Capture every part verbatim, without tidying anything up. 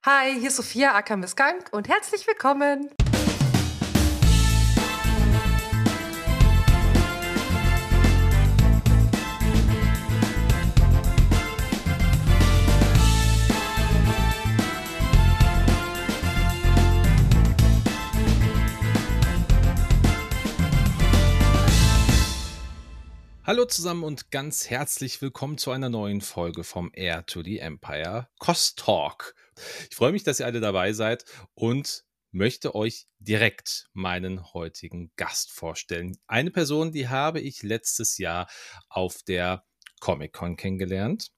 Hi, hier ist Sophia aka Miss Gank und herzlich willkommen. Hallo zusammen und ganz herzlich willkommen zu einer neuen Folge vom Heir to the Empire Kost Talk. Ich freue mich, dass ihr alle dabei seid und möchte euch direkt meinen heutigen Gast vorstellen. Eine Person, die habe ich letztes Jahr auf der Comic-Con kennengelernt.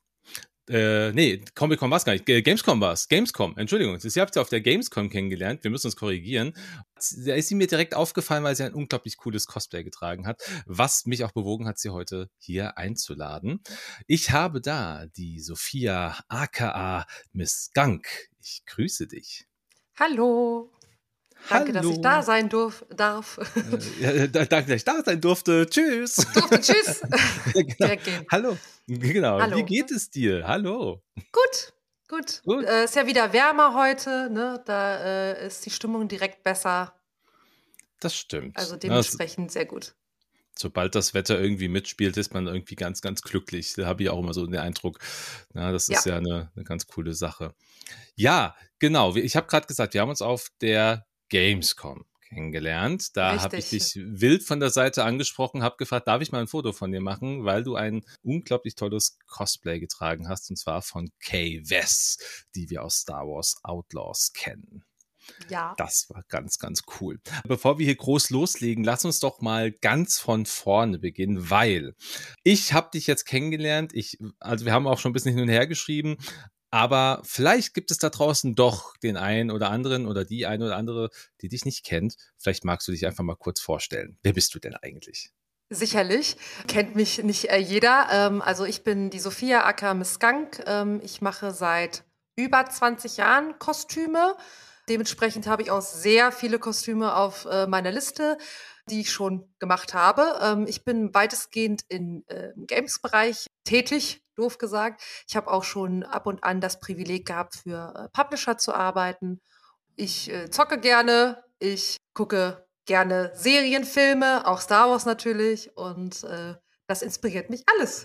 Äh, nee, Comic-Con war es gar nicht. Gamescom war es. Gamescom, Entschuldigung. Sie habt sie auf der Gamescom kennengelernt. Wir müssen uns korrigieren. Da ist sie mir direkt aufgefallen, weil sie ein unglaublich cooles Cosplay getragen hat, was mich auch bewogen hat, sie heute hier einzuladen. Ich habe da die Sophia aka Miss Gank. Ich grüße dich. Hallo. Danke, Hallo. dass ich da sein durf, darf. Äh, ja, danke, dass ich da sein durfte. Tschüss. Durfte, tschüss. Genau. Direkt gehen. Hallo. Genau. Hallo. Wie geht es dir? Hallo. Gut, gut. Gut. Äh, ist ja wieder wärmer heute, ne? Da äh, ist die Stimmung direkt besser. Das stimmt. Also dementsprechend sehr gut. Sobald das Wetter irgendwie mitspielt, ist man irgendwie ganz, ganz glücklich. Da habe ich auch immer so den Eindruck. Na, das ist ja, ja eine, eine ganz coole Sache. Ja, genau. Ich habe gerade gesagt, wir haben uns auf der Gamescom kennengelernt. Da habe ich dich wild von der Seite angesprochen, habe gefragt, darf ich mal ein Foto von dir machen, weil du ein unglaublich tolles Cosplay getragen hast, und zwar von Kay Vess, die wir aus Star Wars Outlaws kennen. Ja. Das war ganz, ganz cool. Bevor wir hier groß loslegen, lass uns doch mal ganz von vorne beginnen, weil ich habe dich jetzt kennengelernt. Ich, also wir haben auch schon ein bisschen hin und her geschrieben, aber vielleicht gibt es da draußen doch den einen oder anderen oder die eine oder andere, die dich nicht kennt. Vielleicht magst du dich einfach mal kurz vorstellen. Wer bist du denn eigentlich? Sicherlich. Kennt mich nicht äh, jeder. Ähm, also ich bin die Sophia aka Miss Gank. Ähm, ich mache seit über zwanzig Jahren Kostüme. Dementsprechend habe ich auch sehr viele Kostüme auf äh, meiner Liste, die ich schon gemacht habe. Ähm, ich bin weitestgehend in, äh, im Games-Bereich tätig, doof gesagt. Ich habe auch schon ab und an das Privileg gehabt, für äh, Publisher zu arbeiten. Ich äh, zocke gerne, ich gucke gerne Serienfilme, auch Star Wars natürlich. Und äh, das inspiriert mich alles.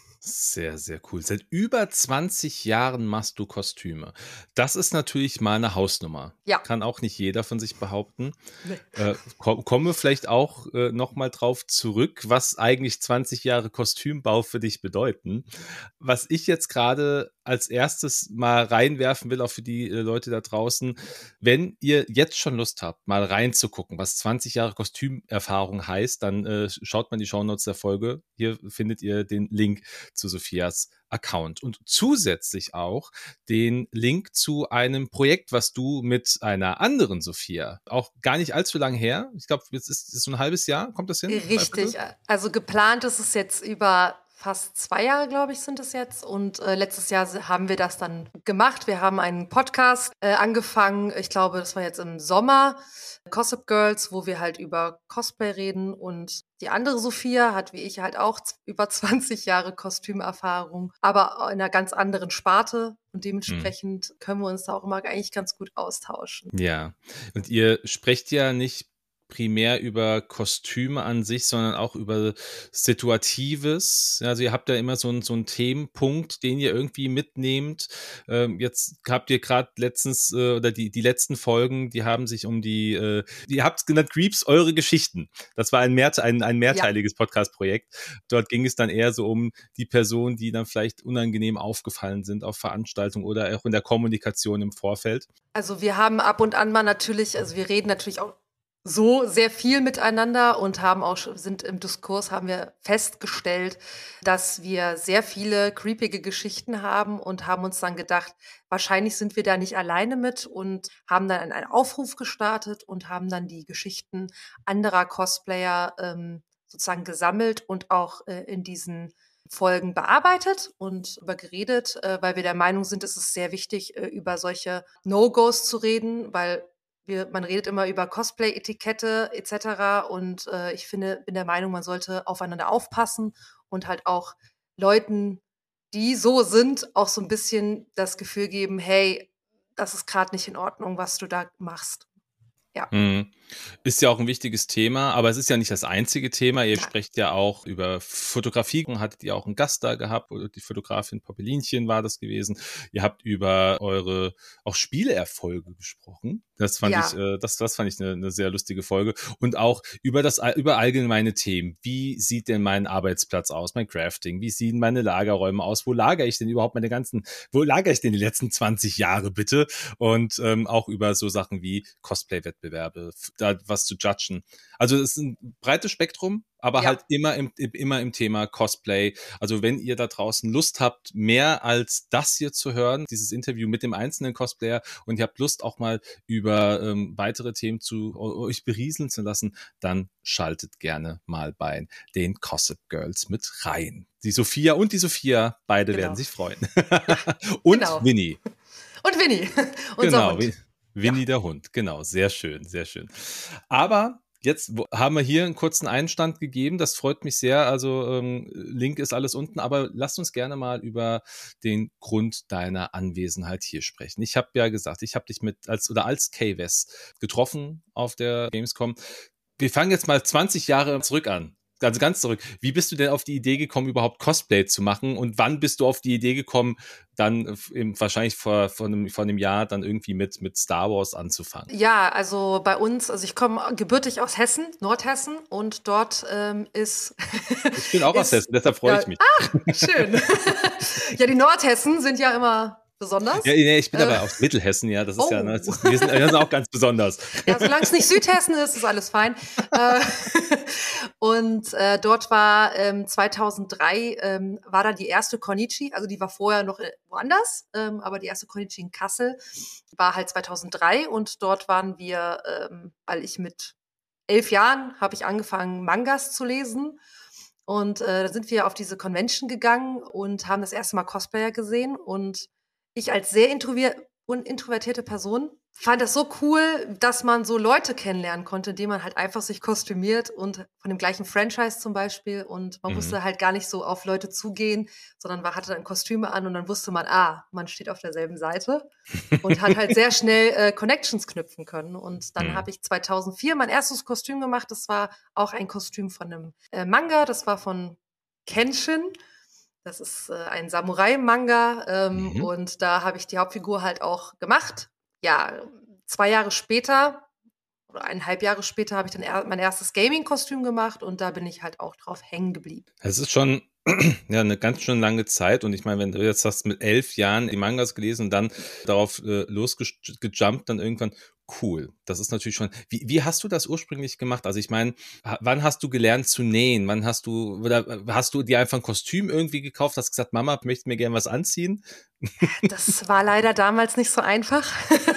Sehr, sehr cool. Seit über zwanzig Jahren machst du Kostüme. Das ist natürlich mal eine Hausnummer. Ja. Kann auch nicht jeder von sich behaupten. Nee. Äh, ko- kommen wir vielleicht auch äh, noch mal drauf zurück, was eigentlich zwanzig Jahre Kostümbau für dich bedeuten. Was ich jetzt gerade als erstes mal reinwerfen will, auch für die äh, Leute da draußen, wenn ihr jetzt schon Lust habt, mal reinzugucken, was zwanzig Jahre Kostümerfahrung heißt, dann äh, schaut mal in die Shownotes der Folge. Hier findet ihr den Link zu Sophias Account und zusätzlich auch den Link zu einem Projekt, was du mit einer anderen Sophia, auch gar nicht allzu lang her, ich glaube, jetzt ist es so ein halbes Jahr, kommt das hin? Richtig, also geplant ist es jetzt über fast zwei Jahre, glaube ich, sind es jetzt. Und äh, letztes Jahr haben wir das dann gemacht. Wir haben einen Podcast äh, angefangen. Ich glaube, das war jetzt im Sommer. Gossip Girls, wo wir halt über Cosplay reden. Und die andere Sophia hat wie ich halt auch z- über zwanzig Jahre Kostümerfahrung, aber in einer ganz anderen Sparte. Und dementsprechend hm. können wir uns da auch immer eigentlich ganz gut austauschen. Ja, und ihr sprecht ja nicht primär über Kostüme an sich, sondern auch über Situatives. Also ihr habt da immer so einen, so einen Themenpunkt, den ihr irgendwie mitnehmt. Ähm, jetzt habt ihr gerade letztens, äh, oder die, die letzten Folgen, die haben sich um die, äh, ihr habt es genannt, Creeps, eure Geschichten. Das war ein, mehr, ein, ein mehrteiliges ja. Podcast-Projekt. Dort ging es dann eher so um die Personen, die dann vielleicht unangenehm aufgefallen sind auf Veranstaltungen oder auch in der Kommunikation im Vorfeld. Also wir haben ab und an mal natürlich, also wir reden natürlich auch so sehr viel miteinander und haben auch sind im Diskurs haben wir festgestellt, dass wir sehr viele creepige Geschichten haben und haben uns dann gedacht, wahrscheinlich sind wir da nicht alleine mit und haben dann einen Aufruf gestartet und haben dann die Geschichten anderer Cosplayer ähm, sozusagen gesammelt und auch äh, in diesen Folgen bearbeitet und über geredet, äh, weil wir der Meinung sind, es ist sehr wichtig, äh, über solche No-Gos zu reden, weil wir, man redet immer über Cosplay-Etikette et cetera. Und äh, ich finde, bin der Meinung, man sollte aufeinander aufpassen und halt auch Leuten, die so sind, auch so ein bisschen das Gefühl geben, hey, das ist gerade nicht in Ordnung, was du da machst. Ja. Mhm. Ist ja auch ein wichtiges Thema, aber es ist ja nicht das einzige Thema. Ihr Nein. sprecht ja auch über Fotografie und hattet ihr auch einen Gast da gehabt, oder die Fotografin Poppelinchen war das gewesen. Ihr habt über eure auch Spielerfolge gesprochen. Das fand Ja. ich, äh, das, das fand ich eine, eine sehr lustige Folge. Und auch über das, über allgemeine Themen. Wie sieht denn mein Arbeitsplatz aus, mein Crafting? Wie sehen meine Lagerräume aus? Wo lagere ich denn überhaupt meine ganzen, wo lagere ich denn die letzten zwanzig Jahre bitte? Und ähm, auch über so Sachen wie Cosplay-Wettbewerbe, da was zu judgen. Also es ist ein breites Spektrum, aber Ja. halt immer im, immer im Thema Cosplay. Also wenn ihr da draußen Lust habt, mehr als das hier zu hören, dieses Interview mit dem einzelnen Cosplayer, und ihr habt Lust auch mal über ähm, weitere Themen zu euch berieseln zu lassen, dann schaltet gerne mal bei den Gossip Girls mit rein. Die Sophia und die Sophia, beide Genau. werden sich freuen. Und Genau. Winnie. Und Winnie, unser Genau, Hund. Win- Winnie der Hund, genau, sehr schön, sehr schön. Aber jetzt wo- haben wir hier einen kurzen Einstand gegeben, das freut mich sehr, also ähm, Link ist alles unten, aber lasst uns gerne mal über den Grund deiner Anwesenheit hier sprechen. Ich habe ja gesagt, ich habe dich mit als oder als K-Wes getroffen auf der Gamescom. Wir fangen jetzt mal zwanzig Jahre zurück an. Also ganz zurück. Wie bist du denn auf die Idee gekommen, überhaupt Cosplay zu machen? Und wann bist du auf die Idee gekommen, dann eben wahrscheinlich vor, vor, einem, vor einem Jahr dann irgendwie mit, mit Star Wars anzufangen? Ja, also bei uns, also ich komme gebürtig aus Hessen, Nordhessen, und dort ähm, ist. Ich bin auch aus ist- Hessen, deshalb freue ja, ich mich. Ach, schön. Ja, die Nordhessen sind ja immer besonders. Ja, nee, ich bin Äh, aber aus Mittelhessen, ja, das ist oh. ja, ne, das ist, wir, sind, wir sind auch ganz besonders. Ja, solange es nicht Südhessen ist, ist alles fein. Äh, und äh, dort war ähm, zweitausenddrei ähm, war dann die erste Konichi, also die war vorher noch äh, woanders, ähm, aber die erste Konichi in Kassel war halt zweitausenddrei, und dort waren wir, ähm, weil ich mit elf Jahren habe ich angefangen, Mangas zu lesen. Und äh, da sind wir auf diese Convention gegangen und haben das erste Mal Cosplayer gesehen. Und ich als sehr introver und introvertierte Person fand das so cool, dass man so Leute kennenlernen konnte, indem man halt einfach sich kostümiert und von dem gleichen Franchise zum Beispiel. Und man Mhm. musste halt gar nicht so auf Leute zugehen, sondern man hatte dann Kostüme an und dann wusste man, ah, man steht auf derselben Seite und hat halt sehr schnell äh, Connections knüpfen können. Und dann Mhm. habe ich zweitausendvier mein erstes Kostüm gemacht. Das war auch ein Kostüm von einem äh, Manga. Das war von Kenshin. Das ist äh, ein Samurai-Manga. Ähm, Mhm. Und da habe ich die Hauptfigur halt auch gemacht. Ja, zwei Jahre später oder eineinhalb Jahre später habe ich dann er mein erstes Gaming-Kostüm gemacht, und da bin ich halt auch drauf hängen geblieben. Es ist schon ja eine ganz schön lange Zeit, und ich meine, wenn du jetzt hast mit elf Jahren die Mangas gelesen und dann darauf äh, losgejumpt, dann irgendwann, cool. Das ist natürlich schon. Wie, wie hast du das ursprünglich gemacht? Also ich meine, ha- wann hast du gelernt zu nähen? Wann hast du oder hast du dir einfach ein Kostüm irgendwie gekauft? Hast gesagt, Mama, ich möchte mir gerne was anziehen? Das war leider damals nicht so einfach.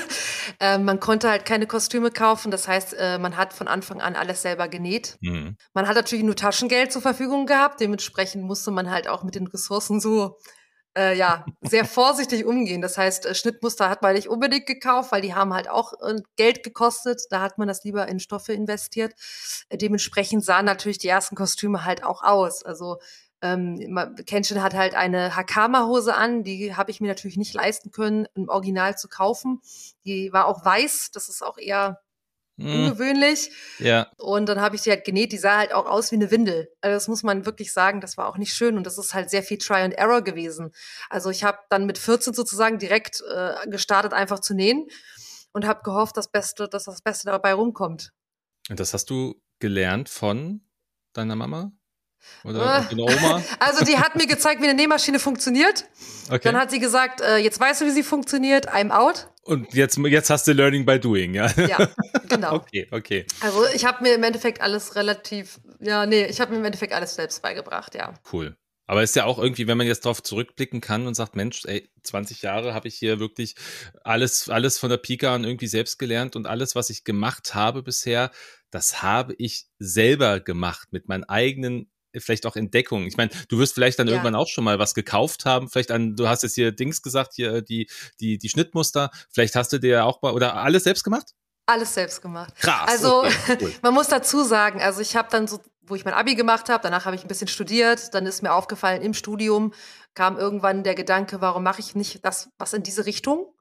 äh, man konnte halt keine Kostüme kaufen. Das heißt, äh, man hat von Anfang an alles selber genäht. Mhm. Man hat natürlich nur Taschengeld zur Verfügung gehabt. Dementsprechend musste man halt auch mit den Ressourcen so äh, ja, sehr vorsichtig umgehen. Das heißt, äh, Schnittmuster hat man nicht unbedingt gekauft, weil die haben halt auch äh, Geld gekostet. Da hat man das lieber in Stoffe investiert. Äh, dementsprechend sahen natürlich die ersten Kostüme halt auch aus. Also ähm, ma- Kenshin hat halt eine Hakama-Hose an. Die habe ich mir natürlich nicht leisten können, im Original zu kaufen. Die war auch weiß. Das ist auch eher Mhm. ungewöhnlich. Ja. Und dann habe ich die halt genäht, die sah halt auch aus wie eine Windel. Also das muss man wirklich sagen, das war auch nicht schön, und das ist halt sehr viel Try and Error gewesen. Also ich habe dann mit vierzehn sozusagen direkt äh, gestartet, einfach zu nähen, und habe gehofft, das Beste, dass das Beste dabei rumkommt. Und das hast du gelernt von deiner Mama? Oder Äh, deiner Oma? Also die hat mir gezeigt, wie eine Nähmaschine funktioniert. Okay. Dann hat sie gesagt, äh, jetzt weißt du, wie sie funktioniert, I'm out. Und jetzt, jetzt hast du Learning by Doing, ja? Ja, genau. Okay, okay. Also ich habe mir im Endeffekt alles relativ, ja, nee, ich habe mir im Endeffekt alles selbst beigebracht, ja. Cool. Aber ist ja auch irgendwie, wenn man jetzt darauf zurückblicken kann und sagt, Mensch, ey, zwanzig Jahre habe ich hier wirklich alles, alles von der Pika an irgendwie selbst gelernt, und alles, was ich gemacht habe bisher, das habe ich selber gemacht mit meinen eigenen, vielleicht auch Entdeckungen. Ich meine, du wirst vielleicht dann Ja. irgendwann auch schon mal was gekauft haben. Vielleicht an, du hast jetzt hier Dings gesagt, hier die, die, die Schnittmuster. Vielleicht hast du dir ja auch mal, oder alles selbst gemacht? Alles selbst gemacht. Krass. Also okay, cool. man muss dazu sagen, also ich habe dann so, wo ich mein Abi gemacht habe, danach habe ich ein bisschen studiert, dann ist mir aufgefallen, im Studium kam irgendwann der Gedanke, warum mache ich nicht das, was in diese Richtung?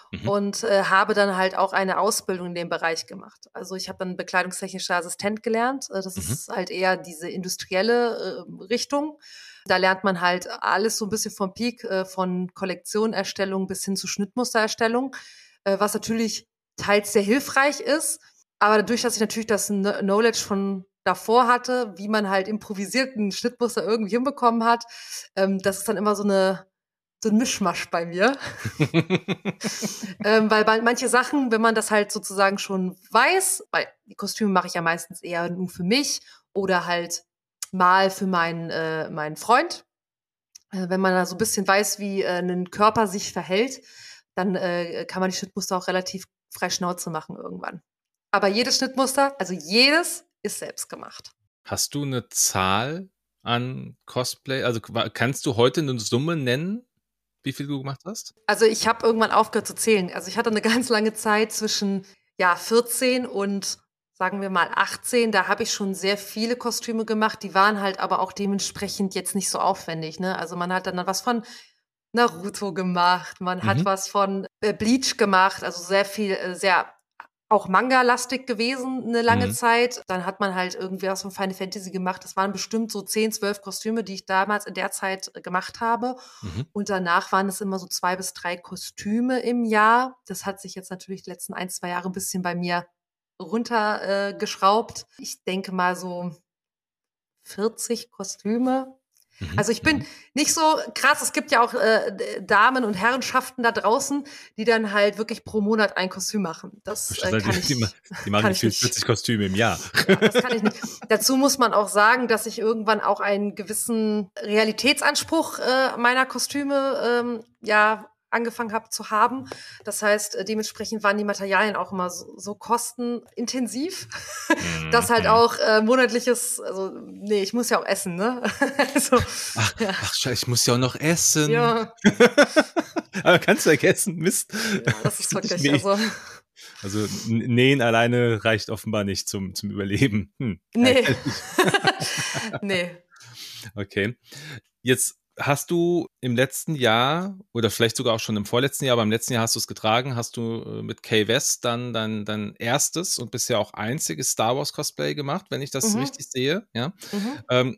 Mhm. und äh, habe dann halt auch eine Ausbildung in dem Bereich gemacht. Also ich habe dann bekleidungstechnischer Assistent gelernt. Äh, Das Mhm. ist halt eher diese industrielle äh, Richtung. Da lernt man halt alles so ein bisschen vom Peak, äh, von Kollektionerstellung bis hin zu Schnittmustererstellung, äh, was natürlich teils sehr hilfreich ist. Aber dadurch, dass ich natürlich das Kn- Knowledge von davor hatte, wie man halt improvisierten Schnittmuster irgendwie hinbekommen hat, ähm, das ist dann immer so eine so ein Mischmasch bei mir. Ähm, weil bei manche Sachen, wenn man das halt sozusagen schon weiß, weil die Kostüme mache ich ja meistens eher nur für mich oder halt mal für meinen, äh, meinen Freund. Äh, wenn man da so ein bisschen weiß, wie äh, ein Körper sich verhält, dann äh, kann man die Schnittmuster auch relativ frei Schnauze machen irgendwann. Aber jedes Schnittmuster, also jedes, ist selbst gemacht. Hast du eine Zahl an Cosplay? Also qua- kannst du heute eine Summe nennen, wie viel du gemacht hast? Also ich habe irgendwann aufgehört zu zählen. Also ich hatte eine ganz lange Zeit zwischen ja vierzehn und sagen wir mal achtzehn. Da habe ich schon sehr viele Kostüme gemacht. Die waren halt aber auch dementsprechend jetzt nicht so aufwendig. Ne? Also man hat dann was von Naruto gemacht, man hat Mhm. was von äh, Bleach gemacht, also sehr viel, äh, sehr auch Manga-lastig gewesen eine lange Mhm. Zeit. Dann hat man halt irgendwie was von Final Fantasy gemacht. Das waren bestimmt so zehn, zwölf Kostüme, die ich damals in der Zeit äh, gemacht habe. Mhm. Und danach waren es immer so zwei bis drei Kostüme im Jahr. Das hat sich jetzt natürlich die letzten ein, zwei Jahre ein bisschen bei mir runtergeschraubt. Äh, geschraubt. Ich denke mal so vierzig Kostüme. Mhm. Also ich bin Mhm. nicht so krass. Es gibt ja auch äh, D- Damen und Herrenschaften da draußen, die dann halt wirklich pro Monat ein Kostüm machen. Das äh, kann Die, ma- ich, die machen kann ich gefühlt nicht. vierzig Kostüme im Jahr. Ja, das kann ich nicht. Dazu muss man auch sagen, dass ich irgendwann auch einen gewissen Realitätsanspruch äh, meiner Kostüme ähm, ja angefangen habe zu haben. Das heißt, äh, dementsprechend waren die Materialien auch immer so, so kostenintensiv, dass halt Mhm. auch äh, monatliches, also nee, ich muss ja auch essen, ne? Also Ach, ja, ach, Scheiße, ich muss ja auch noch essen. ja, Aber kannst du vergessen, Mist. ja, das ist Ich, ich, wirklich, nee. also Also n- Nähen alleine reicht offenbar nicht zum, zum Überleben. Hm, nee, ärgerlich. nee. Okay. Jetzt hast du im letzten Jahr oder vielleicht sogar auch schon im vorletzten Jahr, aber im letzten Jahr hast du es getragen, hast du äh, mit Kay West dann dein, dein erstes und bisher auch einziges Star Wars Cosplay gemacht, wenn ich das Mhm, richtig sehe. Ja. mhm, Ähm,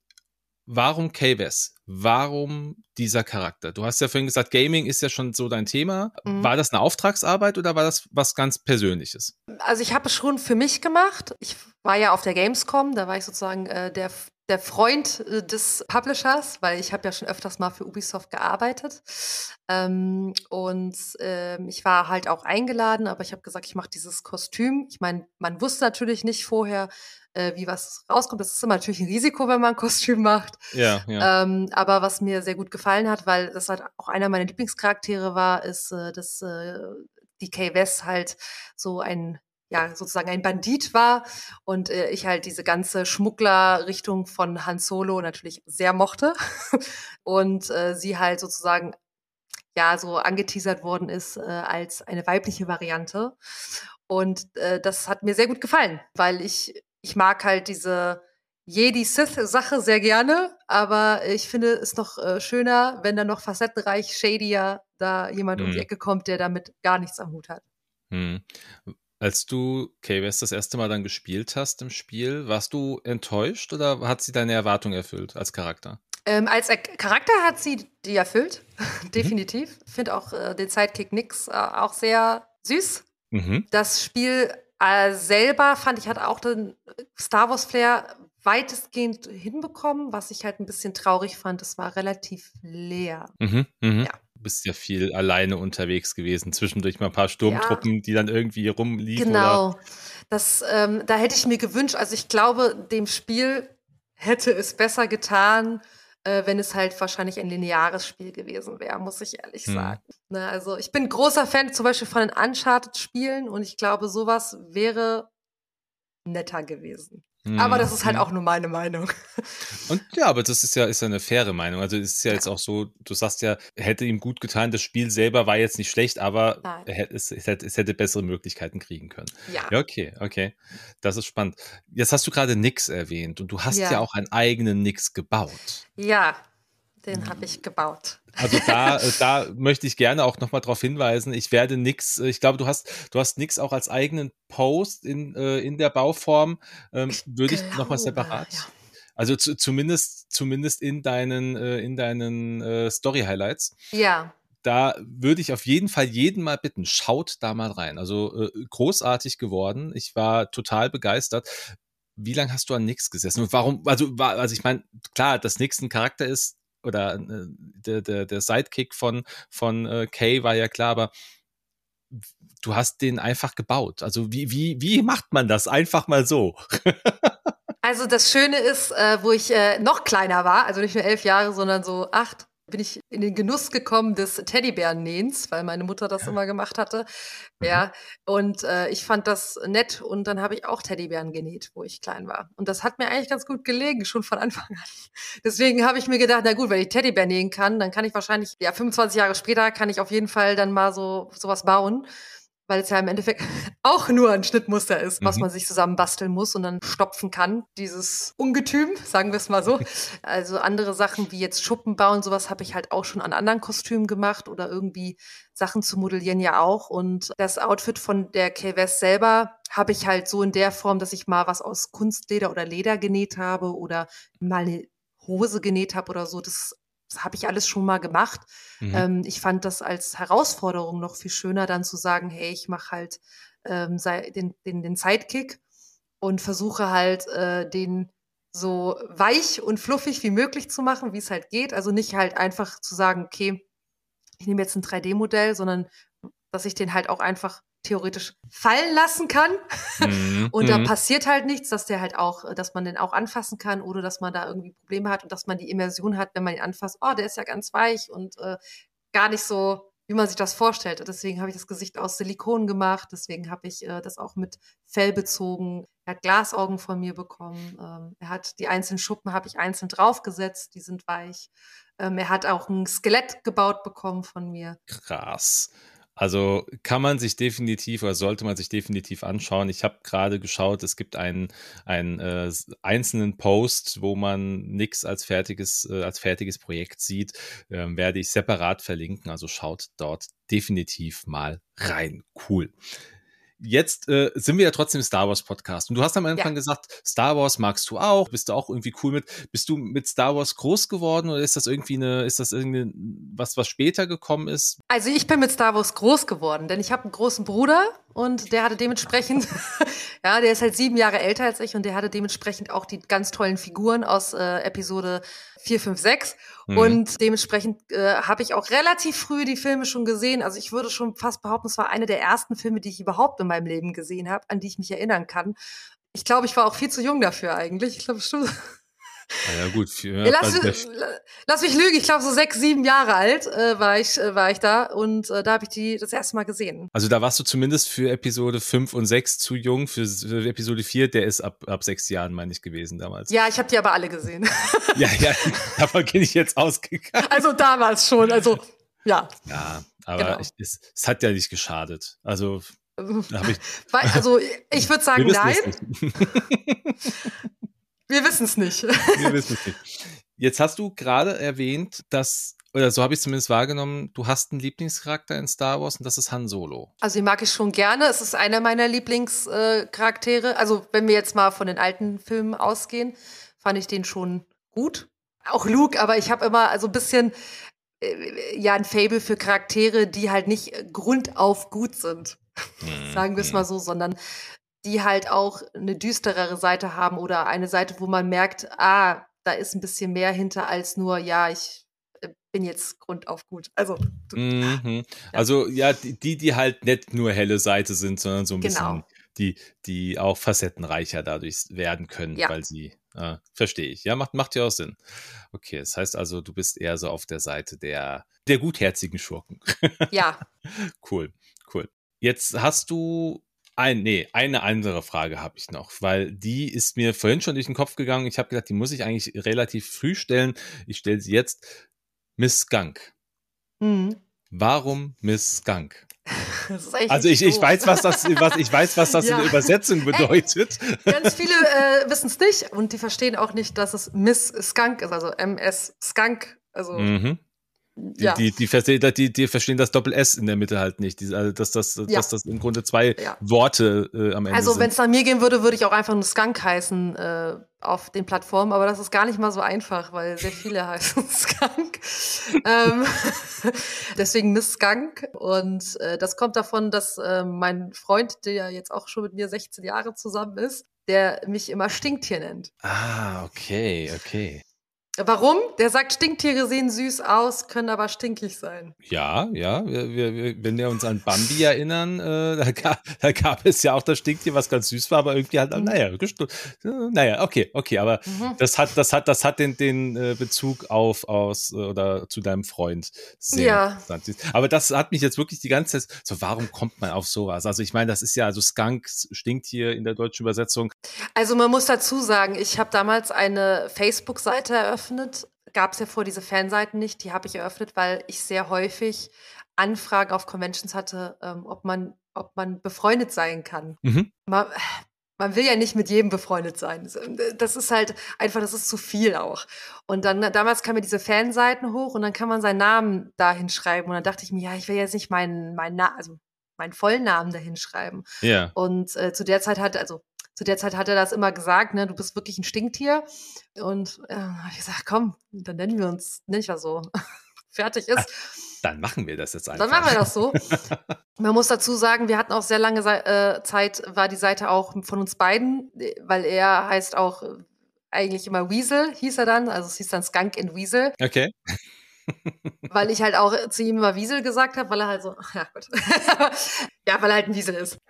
warum Kay West? Warum dieser Charakter? Du hast ja vorhin gesagt, Gaming ist ja schon so dein Thema. mhm. War das eine Auftragsarbeit oder war das was ganz Persönliches? Also ich habe es schon für mich gemacht. Ich war ja auf der Gamescom, da war ich sozusagen äh, der, der Freund äh, des Publishers, weil ich habe ja schon öfters mal für Ubisoft gearbeitet. Ähm, und ähm, ich war halt auch eingeladen, aber ich habe gesagt, ich mache dieses Kostüm. Ich meine, man wusste natürlich nicht vorher, äh, wie was rauskommt. Das ist immer natürlich ein Risiko, wenn man ein Kostüm macht. Ja, ja. Ähm, aber was mir sehr gut gefallen hat, weil das halt auch einer meiner Lieblingscharaktere war, ist, äh, dass äh, die Kay West halt so ein, ja, sozusagen ein Bandit war und äh, ich halt diese ganze Schmugglerrichtung von Han Solo natürlich sehr mochte und äh, sie halt sozusagen ja so angeteasert worden ist äh, als eine weibliche Variante und äh, das hat mir sehr gut gefallen, weil ich ich mag halt diese Jedi-Sith-Sache sehr gerne, aber ich finde es noch äh, schöner, wenn dann noch facettenreich, shadier da jemand um die Hm, Ecke kommt, der damit gar nichts am Hut hat. hm. Als du Kay West das erste Mal dann gespielt hast im Spiel, warst du enttäuscht oder hat sie deine Erwartung erfüllt als Charakter? Ähm, als er Charakter hat sie die erfüllt, Mhm. definitiv. Ich finde auch äh, den Sidekick Nix äh, auch sehr süß. Mhm. Das Spiel äh, selber fand ich, hat auch den Star Wars Flair weitestgehend hinbekommen, was ich halt ein bisschen traurig fand. Es war relativ leer. Mhm. Mhm. Ja, Du bist ja viel alleine unterwegs gewesen, zwischendurch mal ein paar ja, Sturmtruppen, die dann irgendwie rumliefen oder. genau. Das, ähm, da hätte ich mir gewünscht, also ich glaube, dem Spiel hätte es besser getan, äh, wenn es halt wahrscheinlich ein lineares Spiel gewesen wäre, muss ich ehrlich Hm. sagen. Ne, also ich bin großer Fan zum Beispiel von den Uncharted-Spielen und ich glaube, sowas wäre netter gewesen. Aber Hm. das ist halt Hm. auch nur meine Meinung. Und ja, aber das ist ja, ist ja eine faire Meinung. Also es ist ja Ja, jetzt auch so, du sagst ja, hätte ihm gut getan, das Spiel selber war jetzt nicht schlecht, aber nein. er hätte, es, es, hätte, es hätte bessere Möglichkeiten kriegen können. Ja, Ja, okay, okay. Das ist spannend. Jetzt hast du gerade Nix erwähnt und du hast ja ja, auch einen eigenen Nix gebaut. ja. Den habe ich gebaut. Also da, da möchte ich gerne auch nochmal darauf hinweisen, ich werde nix, ich glaube, du hast, du hast nix auch als eigenen Post in, äh, in der Bauform, ähm, würde ich nochmal separat. Ja. Also zu, zumindest, zumindest in deinen, äh, in deinen äh, Story-Highlights. Ja. Da würde ich auf jeden Fall jeden mal bitten, schaut da mal rein. Also äh, großartig geworden. Ich war total begeistert. Wie lange hast du an Nix gesessen? Und warum, also, war, also ich meine, klar, dass Nix ein Charakter ist, oder äh, der, der, der Sidekick von, von äh, Kay war ja klar, aber du hast den einfach gebaut. Also wie, wie, wie macht man das? Einfach mal so. Also das Schöne ist, äh, wo ich äh, noch kleiner war, also nicht nur elf Jahre, sondern so acht, bin ich in den Genuss gekommen des Teddybärennähens, weil meine Mutter das immer gemacht hatte. Mhm. Ja, und äh, ich fand das nett und dann habe ich auch Teddybären genäht, wo ich klein war. Und das hat mir eigentlich ganz gut gelegen, schon von Anfang an. Deswegen habe ich mir gedacht, na gut, wenn ich Teddybär nähen kann, dann kann ich wahrscheinlich, ja, fünfundzwanzig Jahre später kann ich auf jeden Fall dann mal so sowas bauen. Weil es ja im Endeffekt auch nur ein Schnittmuster ist, was Mhm. man sich zusammen basteln muss und dann stopfen kann, dieses Ungetüm, sagen wir es mal so. Also andere Sachen wie jetzt Schuppen bauen, sowas habe ich halt auch schon an anderen Kostümen gemacht oder irgendwie Sachen zu modellieren ja auch. Und das Outfit von der Kay West selber habe ich halt so in der Form, dass ich mal was aus Kunstleder oder Leder genäht habe oder mal eine Hose genäht habe oder so. Das Das habe ich alles schon mal gemacht. Mhm. Ähm, ich fand das als Herausforderung noch viel schöner, dann zu sagen, hey, ich mache halt ähm, sei- den, den, den Sidekick und versuche halt, äh, den so weich und fluffig wie möglich zu machen, wie es halt geht. Also nicht halt einfach zu sagen, okay, ich nehme jetzt ein drei D-Modell, sondern dass ich den halt auch einfach theoretisch fallen lassen kann. Mhm. Und da Mhm. passiert halt nichts, dass der halt auch, dass man den auch anfassen kann oder dass man da irgendwie Probleme hat und dass man die Immersion hat, wenn man ihn anfasst, oh, der ist ja ganz weich und äh, gar nicht so, wie man sich das vorstellt. Und deswegen habe ich das Gesicht aus Silikon gemacht, deswegen habe ich äh, das auch mit Fell bezogen. Er hat Glasaugen von mir bekommen. Ähm, er hat die einzelnen Schuppen habe ich einzeln draufgesetzt, die sind weich. Ähm, er hat auch ein Skelett gebaut bekommen von mir. Krass. Also kann man sich definitiv oder sollte man sich definitiv anschauen. Ich habe gerade geschaut, es gibt einen, einen äh, s- einzelnen Post, wo man nix als fertiges, äh, als fertiges Projekt sieht. Ähm, werde ich separat verlinken. Also schaut dort definitiv mal rein. Cool. Jetzt äh, sind wir ja trotzdem im Star Wars Podcast. Und du hast am Anfang Ja. gesagt, Star Wars magst du auch, bist du auch irgendwie cool mit. Bist du mit Star Wars groß geworden oder ist das irgendwie eine, ist das irgendwie was, was später gekommen ist? Also ich bin mit Star Wars groß geworden, denn ich habe einen großen Bruder und der hatte dementsprechend, ja, der ist halt sieben Jahre älter als ich und der hatte dementsprechend auch die ganz tollen Figuren aus äh, Episode vier, fünf, sechs. Mhm. Und dementsprechend äh, habe ich auch relativ früh die Filme schon gesehen. Also ich würde schon fast behaupten, es war eine der ersten Filme, die ich überhaupt in meinem Leben gesehen habe, an die ich mich erinnern kann. Ich glaube, ich war auch viel zu jung dafür eigentlich. Ich glaube, schon. Ah ja, gut. Für, Ja, lass, also, lass mich lügen, ich glaube so sechs, sieben Jahre alt äh, war ich äh, war ich da und äh, da habe ich die das erste Mal gesehen. also da warst du zumindest für Episode fünf und sechs zu jung. Für, für Episode vier, der ist ab, ab sechs Jahren, meine ich, gewesen damals. Ja, ich habe die aber alle gesehen. Ja, ja, davon bin ich jetzt ausgegangen. Also damals schon, also ja. Ja, aber Genau. ich, es, es hat ja nicht geschadet. Also, da hab ich, Weil, also ich würde sagen, wir wissen nein. es nicht. Wir wissen es nicht. Wir wissen es nicht. Jetzt hast du gerade erwähnt, dass, oder so habe ich es zumindest wahrgenommen, du hast einen Lieblingscharakter in Star Wars und das ist Han Solo. Also den mag ich schon gerne. Es ist einer meiner Lieblingscharaktere. Also wenn wir jetzt mal von den alten Filmen ausgehen, fand ich den schon gut. Auch Luke, aber ich habe immer also ein bisschen äh, ja ein Faible für Charaktere, die halt nicht grundauf gut sind. Hm, Sagen wir es hm. mal so, sondern die halt auch eine düsterere Seite haben oder eine Seite, wo man merkt, ah, da ist ein bisschen mehr hinter als nur, ja, ich äh, bin jetzt grundauf gut. Also, du, Mhm. Also ja, die, die die halt nicht nur helle Seite sind, sondern so ein Genau. bisschen, die, die auch facettenreicher dadurch werden können, Ja. weil sie, äh, verstehe ich. Ja, macht, macht ja auch Sinn. Okay, das heißt also, du bist eher so auf der Seite der, der gutherzigen Schurken. ja, Cool, cool. Jetzt hast du ein, nee, eine andere Frage habe ich noch, weil die ist mir vorhin schon durch den Kopf gegangen. Ich habe gedacht, die muss ich eigentlich relativ früh stellen. Ich stelle sie jetzt. Miss Skunk. mhm. Warum Miss Skunk? Das ist echt Also ich, ich doof. weiß, was das, was ich weiß, was das Ja. in der Übersetzung bedeutet. Ganz viele äh, wissen es nicht und die verstehen auch nicht, dass es Miss Skunk ist, also M S Skunk Also, Mhm. Die, ja. die, die, verstehen, die, die verstehen das Doppel-S in der Mitte halt nicht. Die, also, dass, das, Ja. dass das im Grunde zwei Ja. Worte äh, am Ende Also, sind. wenn es nach mir gehen würde, würde ich auch einfach nur Skunk heißen äh, auf den Plattformen. Aber das ist gar nicht mal so einfach, weil sehr viele heißen Skunk. ähm, deswegen Miss Skunk. Und äh, das kommt davon, dass äh, mein Freund, der ja jetzt auch schon mit mir sechzehn Jahre zusammen ist, der mich immer Stinktier nennt. Ah, okay, okay. Warum? Der sagt, Stinktiere sehen süß aus, können aber stinkig sein. Ja, ja, wir, wir, wenn wir uns an Bambi erinnern, äh, da, gab, da gab es ja auch das Stinktier, was ganz süß war, aber irgendwie halt, Mhm. naja, gestu- äh, naja, okay, okay, aber Mhm. das hat, das hat, das hat den, den äh, Bezug auf, aus, äh, oder zu deinem Freund sehr Ja. interessant. Aber das hat mich jetzt wirklich die ganze Zeit, so, warum kommt man auf sowas? Also ich meine, das ist ja, also Skunk, Stinktier in der deutschen Übersetzung. Also man muss dazu sagen, ich habe damals eine Facebook-Seite eröffnet. Gab es ja vor diese Fanseiten nicht. Die habe ich eröffnet, weil ich sehr häufig Anfragen auf Conventions hatte, ähm, ob man, ob man befreundet sein kann. Mhm. Man, man will ja nicht mit jedem befreundet sein. Das ist halt einfach, das ist zu viel auch. Und dann damals kamen mir diese Fanseiten hoch und dann kann man seinen Namen da hinschreiben. Und dann dachte ich mir, ja, ich will jetzt nicht meinen, meinen Na also meinen vollen Namen da hinschreiben. Ja. Und äh, zu der Zeit hat, also zu der Zeit hat er das immer gesagt, ne, du bist wirklich ein Stinktier. Und äh, habe ich gesagt, komm, dann nennen wir uns, nenn ich das so. Fertig ist. Dann machen wir das jetzt einfach. Dann machen wir das so. Man muss dazu sagen, wir hatten auch sehr lange äh, Zeit, war die Seite auch von uns beiden, weil er heißt auch äh, eigentlich immer Weasel, hieß er dann. Also es hieß dann Skunk and Weasel. Okay. Weil ich halt auch zu ihm immer Wiesel gesagt habe, weil er halt so, ja gut. Ja, weil er halt ein Wiesel ist.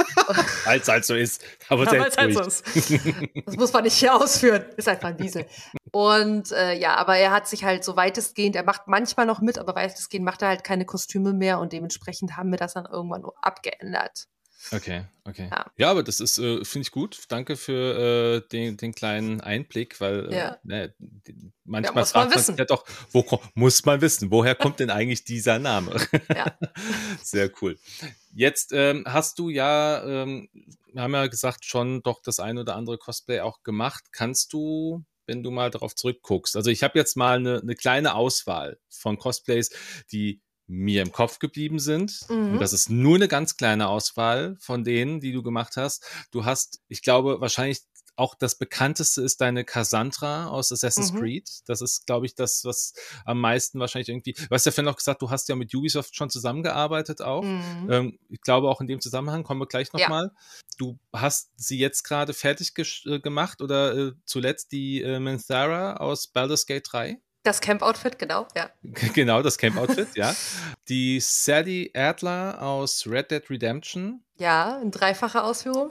Weil es halt so ist. Aber ja, weil es halt so ist. Das muss man nicht hier ausführen. Ist einfach ein Wiesel. Und äh, ja, aber er hat sich halt so weitestgehend, er macht manchmal noch mit, aber weitestgehend macht er halt keine Kostüme mehr und dementsprechend haben wir das dann irgendwann abgeändert. Okay, okay. Ja, ja aber das ist, äh, finde ich gut. Danke für äh, den, den kleinen Einblick, weil äh, ja. ne, manchmal ja, muss fragt man man sich ja doch, wo muss man wissen, woher kommt denn eigentlich dieser Name? Ja. Sehr cool. Jetzt ähm, hast du ja, ähm, wir haben ja gesagt, schon doch das ein oder andere Cosplay auch gemacht. Kannst du, wenn du mal darauf zurückguckst, also ich habe jetzt mal eine, eine kleine Auswahl von Cosplays, die mir im Kopf geblieben sind. Mhm. Und das ist nur eine ganz kleine Auswahl von denen, die du gemacht hast. Du hast, ich glaube, wahrscheinlich auch das bekannteste ist deine Cassandra aus Assassin's Mhm. Creed. Das ist, glaube ich, das, was am meisten wahrscheinlich irgendwie, du hast ja vorhin auch gesagt, du hast ja mit Ubisoft schon zusammengearbeitet auch. Mhm. Ähm, ich glaube auch in dem Zusammenhang, kommen wir gleich nochmal. Ja. Du hast sie jetzt gerade fertig äh, gemacht oder äh, zuletzt die äh, Minthara aus Baldur's Gate drei. Das Camp-Outfit, genau, ja. Genau, das Camp-Outfit, ja. Die Sally Adler aus Red Dead Redemption. Ja, in dreifacher Ausführung.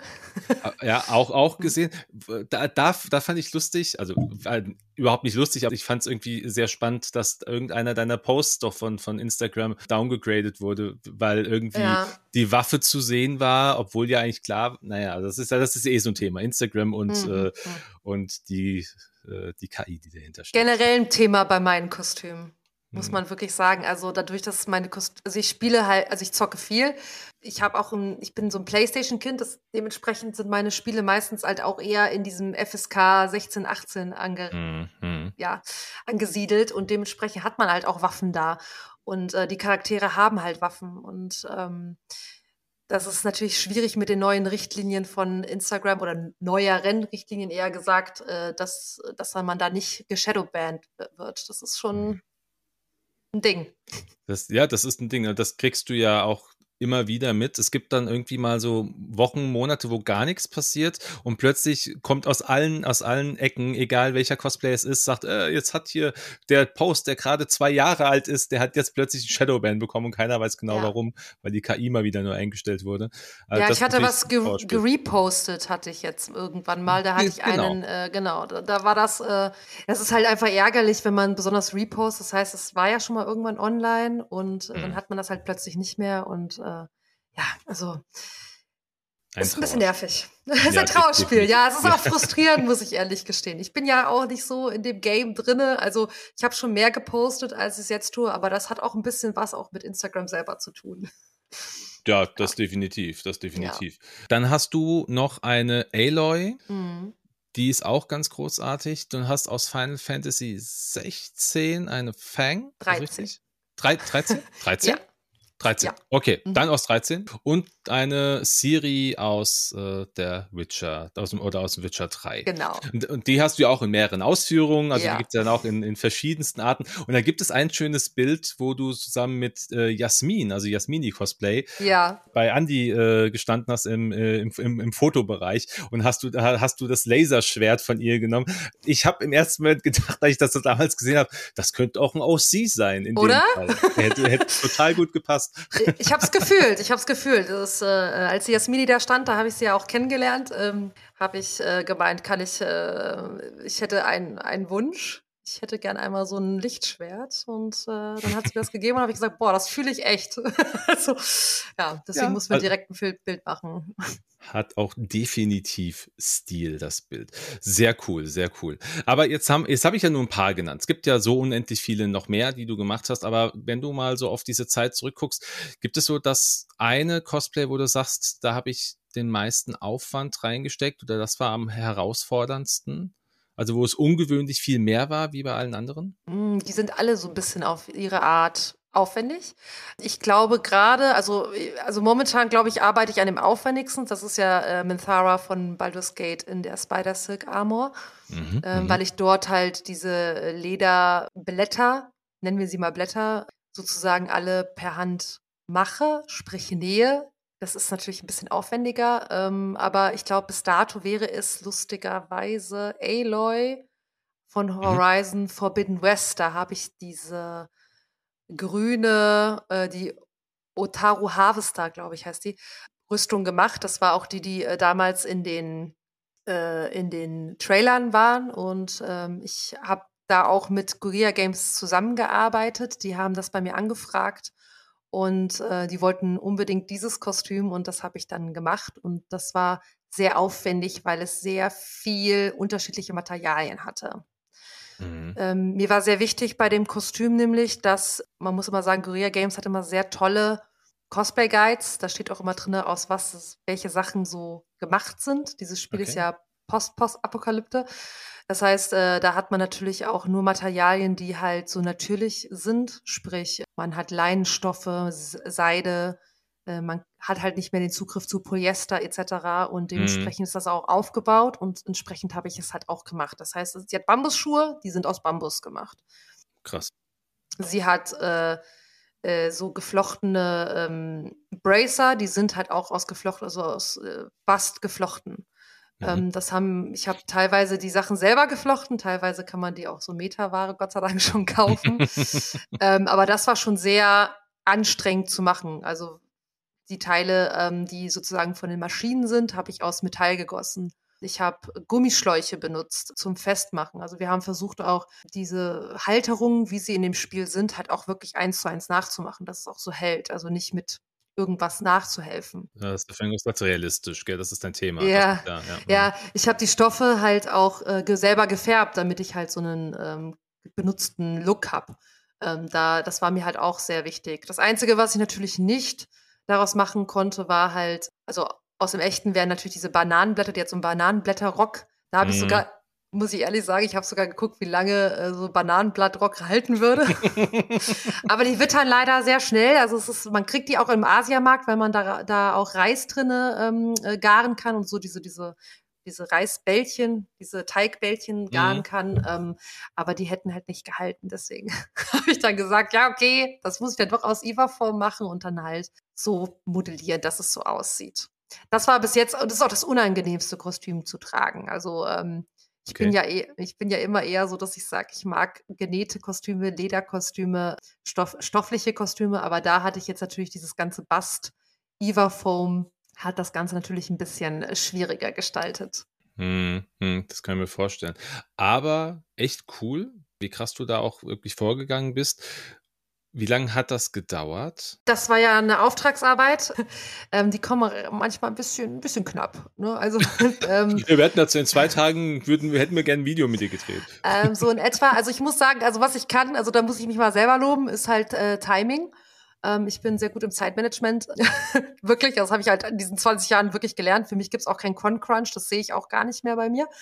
Ja, auch, auch gesehen. Da, da, da fand ich lustig, also äh, überhaupt nicht lustig, aber ich fand es irgendwie sehr spannend, dass irgendeiner deiner Posts doch von, von Instagram downgegradet wurde, weil irgendwie ja. die Waffe zu sehen war, obwohl ja eigentlich klar, naja, das ist, das ist eh so ein Thema, Instagram und, Mhm. äh, und die, äh, die K I, die dahinter steht. Generell ein Thema bei meinen Kostümen. Muss man wirklich sagen. Also dadurch, dass meine Kostüme, also ich spiele halt, also ich zocke viel. Ich habe auch ein, ich bin so ein PlayStation-Kind, das, dementsprechend sind meine Spiele meistens halt auch eher in diesem F S K sechzehn, achtzehn ange, Mhm. ja, angesiedelt und dementsprechend hat man halt auch Waffen da. Und äh, die Charaktere haben halt Waffen. Und ähm, das ist natürlich schwierig mit den neuen Richtlinien von Instagram oder neueren Richtlinien eher gesagt, äh, dass, dass man da nicht geshadowbanned wird. Das ist schon ein Ding. Das, ja, das ist ein Ding. Das kriegst du ja auch immer wieder mit. Es gibt dann irgendwie mal so Wochen, Monate, wo gar nichts passiert und plötzlich kommt aus allen, aus allen Ecken, egal welcher Cosplay es ist, sagt, äh, jetzt hat hier der Post, der gerade zwei Jahre alt ist, der hat jetzt plötzlich einen Shadowban bekommen und keiner weiß genau Ja. warum, weil die K I mal wieder nur eingestellt wurde. Also ja, das ich hatte natürlich was ge Vorspiel. gerepostet, hatte ich jetzt irgendwann mal. Da hatte ich Genau. einen, äh, genau, da, da war das, äh, das ist halt einfach ärgerlich, wenn man besonders repostet. Das heißt, es war ja schon mal irgendwann online und äh, Mhm. dann hat man das halt plötzlich nicht mehr und äh, ja, also Ein ist ein bisschen Trauerspiel. nervig. Es ist Ja, ein Trauerspiel. definitiv. Ja, es ist Ja. auch frustrierend, muss ich ehrlich gestehen. Ich bin ja auch nicht so in dem Game drinne. Also ich habe schon mehr gepostet, als ich es jetzt tue, aber das hat auch ein bisschen was auch mit Instagram selber zu tun. Ja, das definitiv, das definitiv. Dann hast du noch eine Aloy. Mhm. Die ist auch ganz großartig. Du hast aus Final Fantasy sechzehn eine Fang. dreizehn. Richtig? Drei, dreizehn? dreizehn? Ja. dreizehn. Ja. Okay, Mhm. dann aus dreizehn. Und eine Ciri aus äh, der Witcher, aus dem, oder aus dem Witcher drei. Genau. Und, und die hast du ja auch in mehreren Ausführungen, also Ja. die gibt es dann auch in, in verschiedensten Arten. Und da gibt es ein schönes Bild, wo du zusammen mit äh, Jasmin, also Jasmini-Cosplay, Ja. bei Andi äh, gestanden hast im, äh, im, im, im Fotobereich und hast du, hast du das Laserschwert von ihr genommen. Ich habe im ersten Moment gedacht, als ich das so damals gesehen habe, das könnte auch ein O C sein. In Oder? Dem Fall. Hätte, hätte total gut gepasst. Ich habe es gefühlt, ich habe es gefühlt. Das, äh, als die Jasmini da stand, da habe ich sie ja auch kennengelernt, ähm, habe ich äh, gemeint, kann ich, äh, ich hätte einen, einen Wunsch. Ich hätte gern einmal so ein Lichtschwert und äh, dann hat sie mir das gegeben und habe ich gesagt, boah, das fühle ich echt. Also, ja, deswegen Ja, muss man also- direkt ein Bild, Bild machen. Hat auch definitiv Stil, das Bild. Sehr cool, sehr cool. Aber jetzt haben, jetzt habe ich ja nur ein paar genannt. Es gibt ja so unendlich viele noch mehr, die du gemacht hast. Aber wenn du mal so auf diese Zeit zurückguckst, gibt es so das eine Cosplay, wo du sagst, da habe ich den meisten Aufwand reingesteckt oder das war am herausforderndsten? Also wo es ungewöhnlich viel mehr war wie bei allen anderen? Mm, Die sind alle so ein bisschen auf ihre Art aufwendig. Ich glaube gerade, also, also momentan, glaube ich, arbeite ich an dem aufwendigsten. Das ist ja äh, Minthara von Baldur's Gate in der Spider Silk Armor, Mhm, ähm, mhm. weil ich dort halt diese äh, Lederblätter, nennen wir sie mal Blätter, sozusagen alle per Hand mache, sprich nähe. Das ist natürlich ein bisschen aufwendiger, ähm, aber ich glaube, bis dato wäre es lustigerweise Aloy von Mhm. Horizon Forbidden West. Da habe ich diese grüne, äh, die Otaru Harvester, glaube ich, heißt die, Rüstung gemacht. Das war auch die, die äh, damals in den, äh, in den Trailern waren. Und ähm, ich habe da auch mit Guerilla Games zusammengearbeitet. Die haben das bei mir angefragt. Und äh, die wollten unbedingt dieses Kostüm und das habe ich dann gemacht. Und das war sehr aufwendig, weil es sehr viel unterschiedliche Materialien hatte. Mhm. Ähm, mir war sehr wichtig bei dem Kostüm nämlich, dass, man muss immer sagen, Guerilla Games hat immer sehr tolle Cosplay-Guides. Da steht auch immer drin, aus was es, welche Sachen so gemacht sind. Dieses Spiel ist Okay. ja Post-Post-Apokalypte. Das heißt, äh, da hat man natürlich auch nur Materialien, die halt so natürlich sind. Sprich, man hat Leinenstoffe, S- Seide, äh, man hat halt nicht mehr den Zugriff zu Polyester et cetera. Und Mhm. dementsprechend ist das auch aufgebaut und entsprechend habe ich es halt auch gemacht. Das heißt, sie hat Bambusschuhe, die sind aus Bambus gemacht. Krass. Sie hat äh, äh, so geflochtene ähm, Bracer, die sind halt auch aus geflochten, also aus äh, Bast geflochten. Mhm. Ähm, das haben, ich habe teilweise die Sachen selber geflochten, teilweise kann man die auch so Meterware Gott sei Dank schon kaufen. ähm, aber das war schon sehr anstrengend zu machen. Also die Teile, ähm, die sozusagen von den Maschinen sind, habe ich aus Metall gegossen. Ich habe Gummischläuche benutzt zum Festmachen. Also wir haben versucht auch diese Halterungen, wie sie in dem Spiel sind, halt auch wirklich eins zu eins nachzumachen, dass es auch so hält. Also nicht mit irgendwas nachzuhelfen. Ja, das ist realistisch, gell? Das ist dein Thema. Ja, Das, ja, ja. ja, ich habe die Stoffe halt auch äh, ge- selber gefärbt, damit ich halt so einen ähm, benutzten Look habe. Ähm, da, das war mir halt auch sehr wichtig. Das Einzige, was ich natürlich nicht daraus machen konnte, war halt, also aus dem Echten wären natürlich diese Bananenblätter, die hat so einen Bananenblätterrock. Da habe ich Mhm. sogar, muss ich ehrlich sagen, ich habe sogar geguckt, wie lange äh, so Bananenblattrock halten würde. Aber die wittern leider sehr schnell. Also es ist, man kriegt die auch im Asiamarkt, weil man da, da auch Reis drinne ähm, äh, garen kann und so diese, diese, diese Reisbällchen, diese Teigbällchen garen Mhm. kann. Ähm, aber die hätten halt nicht gehalten. Deswegen habe ich dann gesagt, ja, okay, das muss ich dann doch aus Iva-Form machen und dann halt so modellieren, dass es so aussieht. Das war bis jetzt, und das ist auch das unangenehmste Kostüm zu tragen. Also ähm, ich bin Okay. ja eh, ich bin ja immer eher so, dass ich sage, ich mag genähte Kostüme, Lederkostüme, Stoff, stoffliche Kostüme, aber da hatte ich jetzt natürlich dieses ganze Bast, Eva Foam, hat das Ganze natürlich ein bisschen äh, schwieriger gestaltet. Hm, hm, das kann ich mir vorstellen. Aber echt cool, wie krass du da auch wirklich vorgegangen bist. Wie lange hat das gedauert? Das war ja eine Auftragsarbeit. Ähm, die kommen manchmal ein bisschen, ein bisschen knapp. Ne? Also ähm, Wir hätten dazu in zwei Tagen, würden, wir hätten wir gerne ein Video mit dir gedreht. ähm, so in etwa. Also ich muss sagen, also was ich kann, also da muss ich mich mal selber loben, ist halt äh, Timing. Ähm, ich bin sehr gut im Zeitmanagement. Wirklich, das habe ich halt in diesen zwanzig Jahren wirklich gelernt. Für mich gibt es auch keinen Con-Crunch, das sehe ich auch gar nicht mehr bei mir.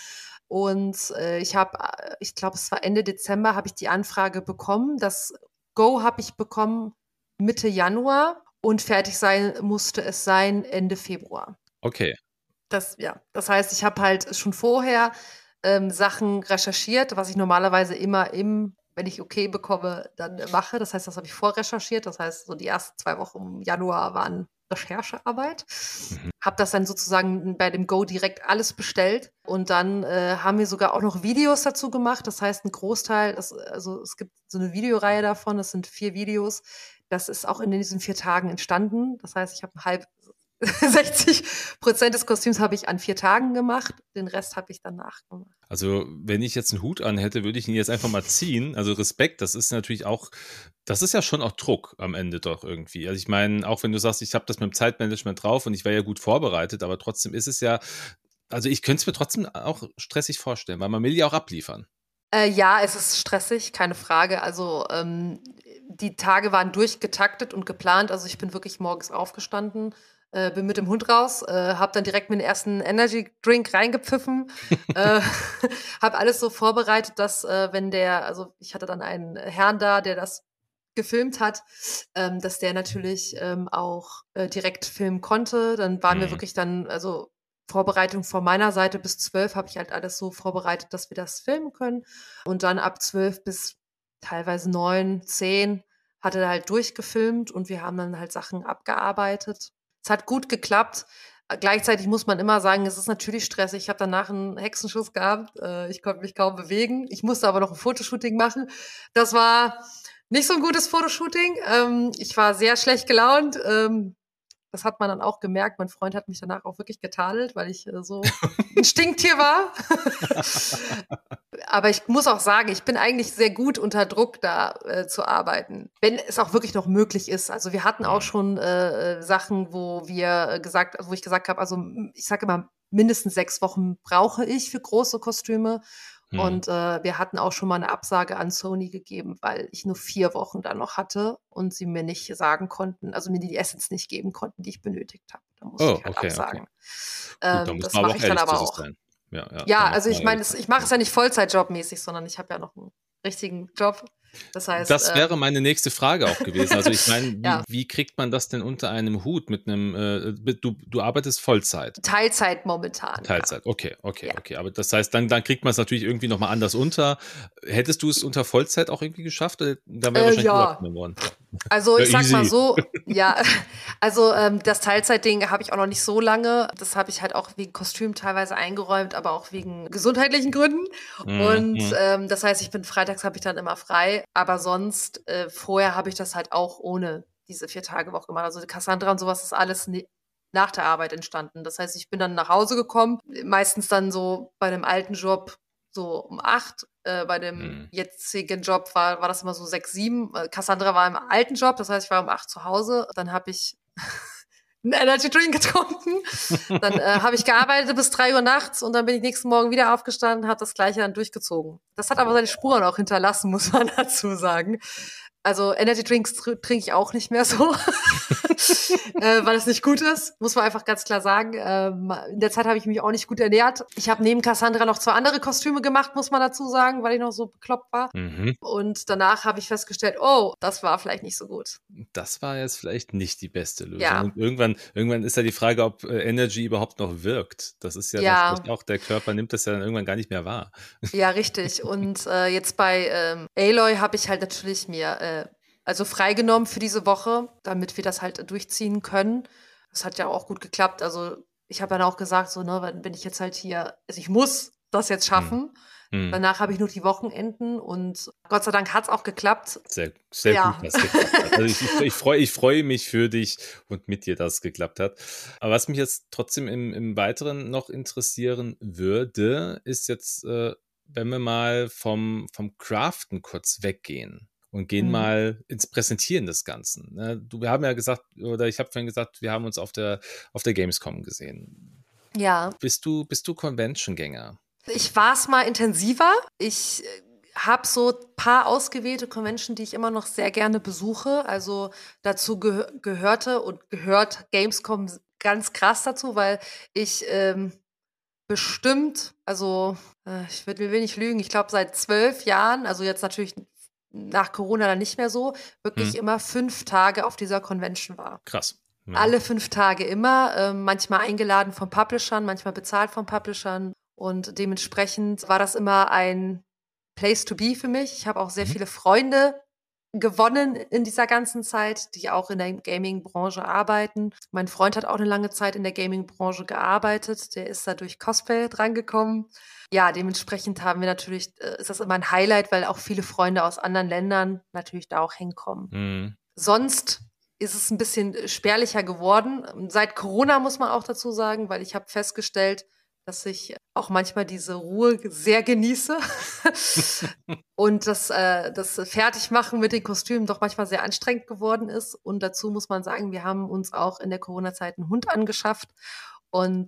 Und äh, ich habe, ich glaube, es war Ende Dezember, habe ich die Anfrage bekommen. Das Go habe ich bekommen Mitte Januar und fertig sein musste es sein Ende Februar. Okay. Das, ja, das heißt, ich habe halt schon vorher ähm, Sachen recherchiert, was ich normalerweise immer im, wenn ich okay bekomme, dann äh, mache. Das heißt, das habe ich vorrecherchiert. Das heißt, so die ersten zwei Wochen im Januar waren Recherchearbeit. Mhm. Habe das dann sozusagen bei dem Go direkt alles bestellt. Und dann äh, haben wir sogar auch noch Videos dazu gemacht. Das heißt, ein Großteil, das, also es gibt so eine Videoreihe davon, das sind vier Videos. Das ist auch in diesen vier Tagen entstanden. Das heißt, ich habe halb sechzig Prozent des Kostüms habe ich an vier Tagen gemacht, den Rest habe ich danach gemacht. Also, wenn ich jetzt einen Hut an hätte, würde ich ihn jetzt einfach mal ziehen. Also, Respekt, das ist natürlich auch das ist ja schon auch Druck am Ende doch irgendwie. Also, ich meine, auch wenn du sagst, ich habe das mit dem Zeitmanagement drauf und ich war ja gut vorbereitet, aber trotzdem ist es ja also, ich könnte es mir trotzdem auch stressig vorstellen, weil man will ja auch abliefern. Äh, ja, es ist stressig, keine Frage. Also, ähm, die Tage waren durchgetaktet und geplant. Also, ich bin wirklich morgens aufgestanden, äh, bin mit dem Hund raus, äh, habe dann direkt mir den ersten Energy Drink reingepfiffen, äh, habe alles so vorbereitet, dass, äh, wenn der also, ich hatte dann einen Herrn da, der das gefilmt hat, ähm, dass der natürlich, ähm, auch, äh, direkt filmen konnte. Dann waren wir Mhm. wirklich dann also, Vorbereitung von meiner Seite bis zwölf habe ich halt alles so vorbereitet, dass wir das filmen können. Und dann ab zwölf bis teilweise neun, zehn hat er halt durchgefilmt und wir haben dann halt Sachen abgearbeitet. Es hat gut geklappt. Äh, Gleichzeitig muss man immer sagen, es ist natürlich stressig. Ich habe danach einen Hexenschuss gehabt. Äh, ich konnte mich kaum bewegen. Ich musste aber noch ein Fotoshooting machen. Das war nicht so ein gutes Fotoshooting. Ähm, ich war sehr schlecht gelaunt. Ähm, das hat man dann auch gemerkt. Mein Freund hat mich danach auch wirklich getadelt, weil ich äh, so ein Stinktier war. Aber ich muss auch sagen, ich bin eigentlich sehr gut unter Druck da äh, zu arbeiten, wenn es auch wirklich noch möglich ist. Also wir hatten auch Mhm. schon äh, Sachen, wo wir äh, gesagt, wo ich gesagt habe, also ich sage immer, mindestens sechs Wochen brauche ich für große Kostüme. Mhm. Und äh, wir hatten auch schon mal eine Absage an Sony gegeben, weil ich nur vier Wochen dann noch hatte und sie mir nicht sagen konnten, also mir die Assets nicht geben konnten, die ich benötigt habe. Da musste Oh, ich halt okay, okay. absagen. Gut, da Ähm, muss das man aber mache auch ich dann ehrlich zu aber sich auch. sein. Ja, ja, da Ja, muss also man ich ehrlich meine, es- sein. ich mache Ja. es ja nicht Vollzeitjobmäßig, sondern ich habe ja noch einen richtigen Job. Das heißt, Das wäre ähm, meine nächste Frage auch gewesen. Also, ich meine, wie ja, wie kriegt man das denn unter einem Hut mit einem? äh, du du arbeitest Vollzeit? Teilzeit momentan, ja. Teilzeit, okay, okay, Ja. okay. Aber das heißt, dann dann kriegt man es natürlich irgendwie noch mal anders unter. Hättest du es unter Vollzeit auch irgendwie geschafft? Äh, dann wäre Äh, wahrscheinlich Urlaub ja, genommen worden. also Ja, ich sag mal easy. so, ja, also ähm, das Teilzeitding habe ich auch noch nicht so lange. Das habe ich halt auch wegen Kostüm teilweise eingeräumt, aber auch wegen gesundheitlichen Gründen. Mhm, Und mhm, ähm, das heißt, ich bin freitags habe ich dann immer frei, aber sonst äh, vorher habe ich das halt auch ohne diese vier Tage Woche gemacht. Also die Cassandra und sowas ist alles ne nach der Arbeit entstanden. Das heißt, ich bin dann nach Hause gekommen, meistens dann so bei einem alten Job so um acht. Äh, bei dem mhm. jetzigen Job war, war das immer so sechs, sieben. Äh, Cassandra war im alten Job, das heißt, ich war um acht zu Hause. Dann habe ich einen Energy Drink getrunken. Dann äh, habe ich gearbeitet bis drei Uhr nachts und dann bin ich nächsten Morgen wieder aufgestanden, habe das Gleiche dann durchgezogen. Das hat aber seine Boah. Spuren auch hinterlassen, muss man dazu sagen. Also Energy Drinks tr trinke ich auch nicht mehr so, äh, weil es nicht gut ist, muss man einfach ganz klar sagen. Ähm, in der Zeit habe ich mich auch nicht gut ernährt. Ich habe neben Cassandra noch zwei andere Kostüme gemacht, muss man dazu sagen, weil ich noch so bekloppt war. Mhm. Und danach habe ich festgestellt, oh, das war vielleicht nicht so gut. Das war jetzt vielleicht nicht die beste Lösung. Ja, Und irgendwann irgendwann ist ja die Frage, ob, äh, Energy überhaupt noch wirkt. Das ist ja dann ja, vielleicht auch der Körper nimmt das ja dann irgendwann gar nicht mehr wahr. ja, richtig. Und äh, jetzt bei ähm, Aloy habe ich halt natürlich mir äh, also freigenommen für diese Woche, damit wir das halt durchziehen können. Das hat ja auch gut geklappt. Also ich habe dann auch gesagt, so, ne, wenn bin ich jetzt halt hier, also ich muss das jetzt Mhm. schaffen. Mhm. Danach habe ich nur die Wochenenden und Gott sei Dank hat es auch geklappt. Sehr sehr gut, Ja. dass geklappt hat. Also, ich ich ich freue ich freue mich für dich und mit dir, dass es geklappt hat. Aber was mich jetzt trotzdem im im Weiteren noch interessieren würde, ist jetzt, äh, wenn wir mal vom vom Craften kurz weggehen und gehen Mhm. mal ins Präsentieren des Ganzen, ne? Du wir haben ja gesagt oder ich habe vorhin gesagt, wir haben uns auf der auf der Gamescom gesehen. Ja. Bist du bist du Convention-Gänger? Ich war es mal intensiver. Ich äh, habe so ein paar ausgewählte Convention, die ich immer noch sehr gerne besuche. Also dazu gehö gehörte und gehört Gamescom ganz krass dazu, weil ich ähm, bestimmt, also äh, ich will, will nicht lügen, ich glaube seit zwölf Jahren, also jetzt natürlich nach Corona dann nicht mehr so, wirklich Hm. immer fünf Tage auf dieser Convention war. Krass. Ja. Alle fünf Tage immer, äh, manchmal eingeladen von Publishern, manchmal bezahlt von Publishern. Und dementsprechend war das immer ein Place to be für mich. Ich habe auch sehr Mhm. viele Freunde gewonnen in dieser ganzen Zeit, die auch in der Gaming-Branche arbeiten. Mein Freund hat auch eine lange Zeit in der Gaming-Branche gearbeitet. Der ist da durch Cosplay drangekommen. Ja, dementsprechend haben wir natürlich, äh, ist das immer ein Highlight, weil auch viele Freunde aus anderen Ländern natürlich da auch hinkommen. Mhm. Sonst ist es ein bisschen spärlicher geworden. Seit Corona muss man auch dazu sagen, weil ich habe festgestellt, dass ich auch manchmal diese Ruhe sehr genieße und das, äh, das Fertigmachen mit den Kostümen doch manchmal sehr anstrengend geworden ist. Und dazu muss man sagen, wir haben uns auch in der Corona-Zeit einen Hund angeschafft und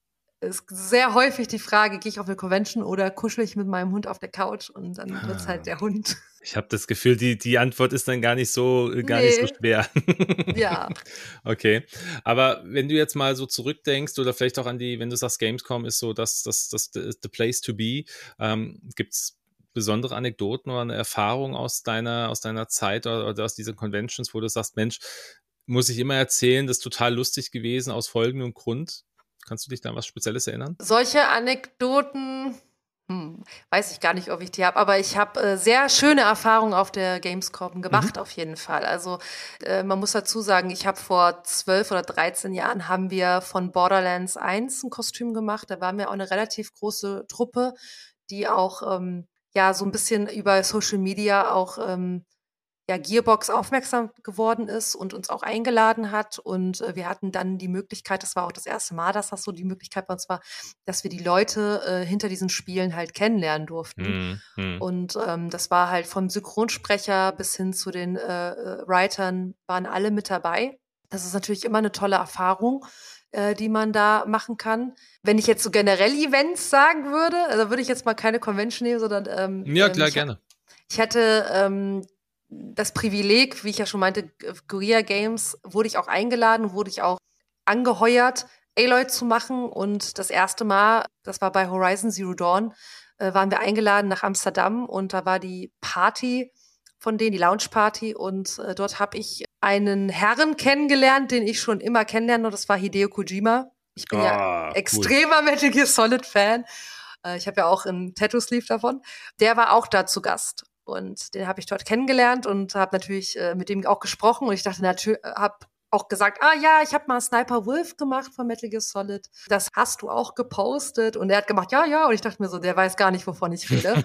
es ist sehr häufig die Frage, gehe ich auf eine Convention oder kuschel ich mit meinem Hund auf der Couch und dann Ah. wird's halt der Hund. Ich habe das Gefühl, die, die Antwort ist dann gar nicht so, gar Nee. nicht so schwer. Ja. Okay. Aber wenn du jetzt mal so zurückdenkst oder vielleicht auch an die, wenn du sagst, Gamescom ist so das, das, das, the place to be, ähm, gibt's besondere Anekdoten oder eine Erfahrung aus deiner, aus deiner Zeit oder, oder aus diesen Conventions, wo du sagst, Mensch, muss ich immer erzählen, das ist total lustig gewesen aus folgendem Grund? Kannst du dich da an was Spezielles erinnern? Solche Anekdoten, hm, weiß ich gar nicht, ob ich die habe, aber ich habe äh, sehr schöne Erfahrungen auf der Gamescom gemacht, Mhm. auf jeden Fall. Also äh, man muss dazu sagen, ich habe vor zwölf oder dreizehn Jahren haben wir von Borderlands eins ein Kostüm gemacht. Da waren wir auch eine relativ große Truppe, die auch ähm, ja so ein bisschen über Social Media auch ähm, ja, Gearbox aufmerksam geworden ist und uns auch eingeladen hat. Und äh, wir hatten dann die Möglichkeit, das war auch das erste Mal, dass das so die Möglichkeit bei uns war, dass wir die Leute äh, hinter diesen Spielen halt kennenlernen durften. Mhm. Und ähm, das war halt vom Synchronsprecher bis hin zu den äh, äh, Writern, waren alle mit dabei. Das ist natürlich immer eine tolle Erfahrung, äh, die man da machen kann. Wenn ich jetzt so generell Events sagen würde, also würde ich jetzt mal keine Convention nehmen, sondern ähm, Ja, klar, ich, gerne. Ich hatte ähm, das Privileg, wie ich ja schon meinte, Guerilla Games, wurde ich auch eingeladen, wurde ich auch angeheuert, Aloy zu machen. Und das erste Mal, das war bei Horizon Zero Dawn, äh, waren wir eingeladen nach Amsterdam und da war die Party von denen, die Lounge-Party. Und äh, dort habe ich einen Herren kennengelernt, den ich schon immer kennenlerne, und das war Hideo Kojima. Ich bin Ah, ja cool. extremer Metal Gear Solid-Fan. Äh, ich habe ja auch einen Tattoo-Sleeve davon. Der war auch da zu Gast. Und den habe ich dort kennengelernt und habe natürlich äh, mit dem auch gesprochen. Und ich dachte natürlich, habe auch gesagt, ah ja, ich habe mal Sniper Wolf gemacht von Metal Gear Solid. Das hast du auch gepostet. Und er hat gemacht, ja, ja. Und ich dachte mir so, der weiß gar nicht, wovon ich rede.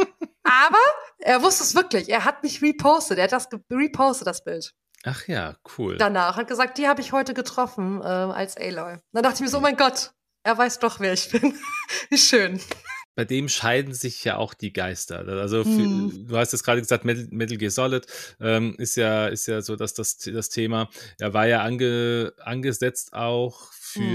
Aber er wusste es wirklich. Er hat mich repostet. Er hat das repostet, das Bild. Ach ja, cool. Danach hat gesagt, die habe ich heute getroffen äh, als Aloy. Dann dachte ich mir so, oh mein Gott, er weiß doch, wer ich bin. Wie schön. Bei dem scheiden sich ja auch die Geister. Also für, Hm. du hast jetzt gerade gesagt, Metal, Metal Gear Solid ähm, ist ja ist ja so, dass das das Thema, er war ja ange, angesetzt auch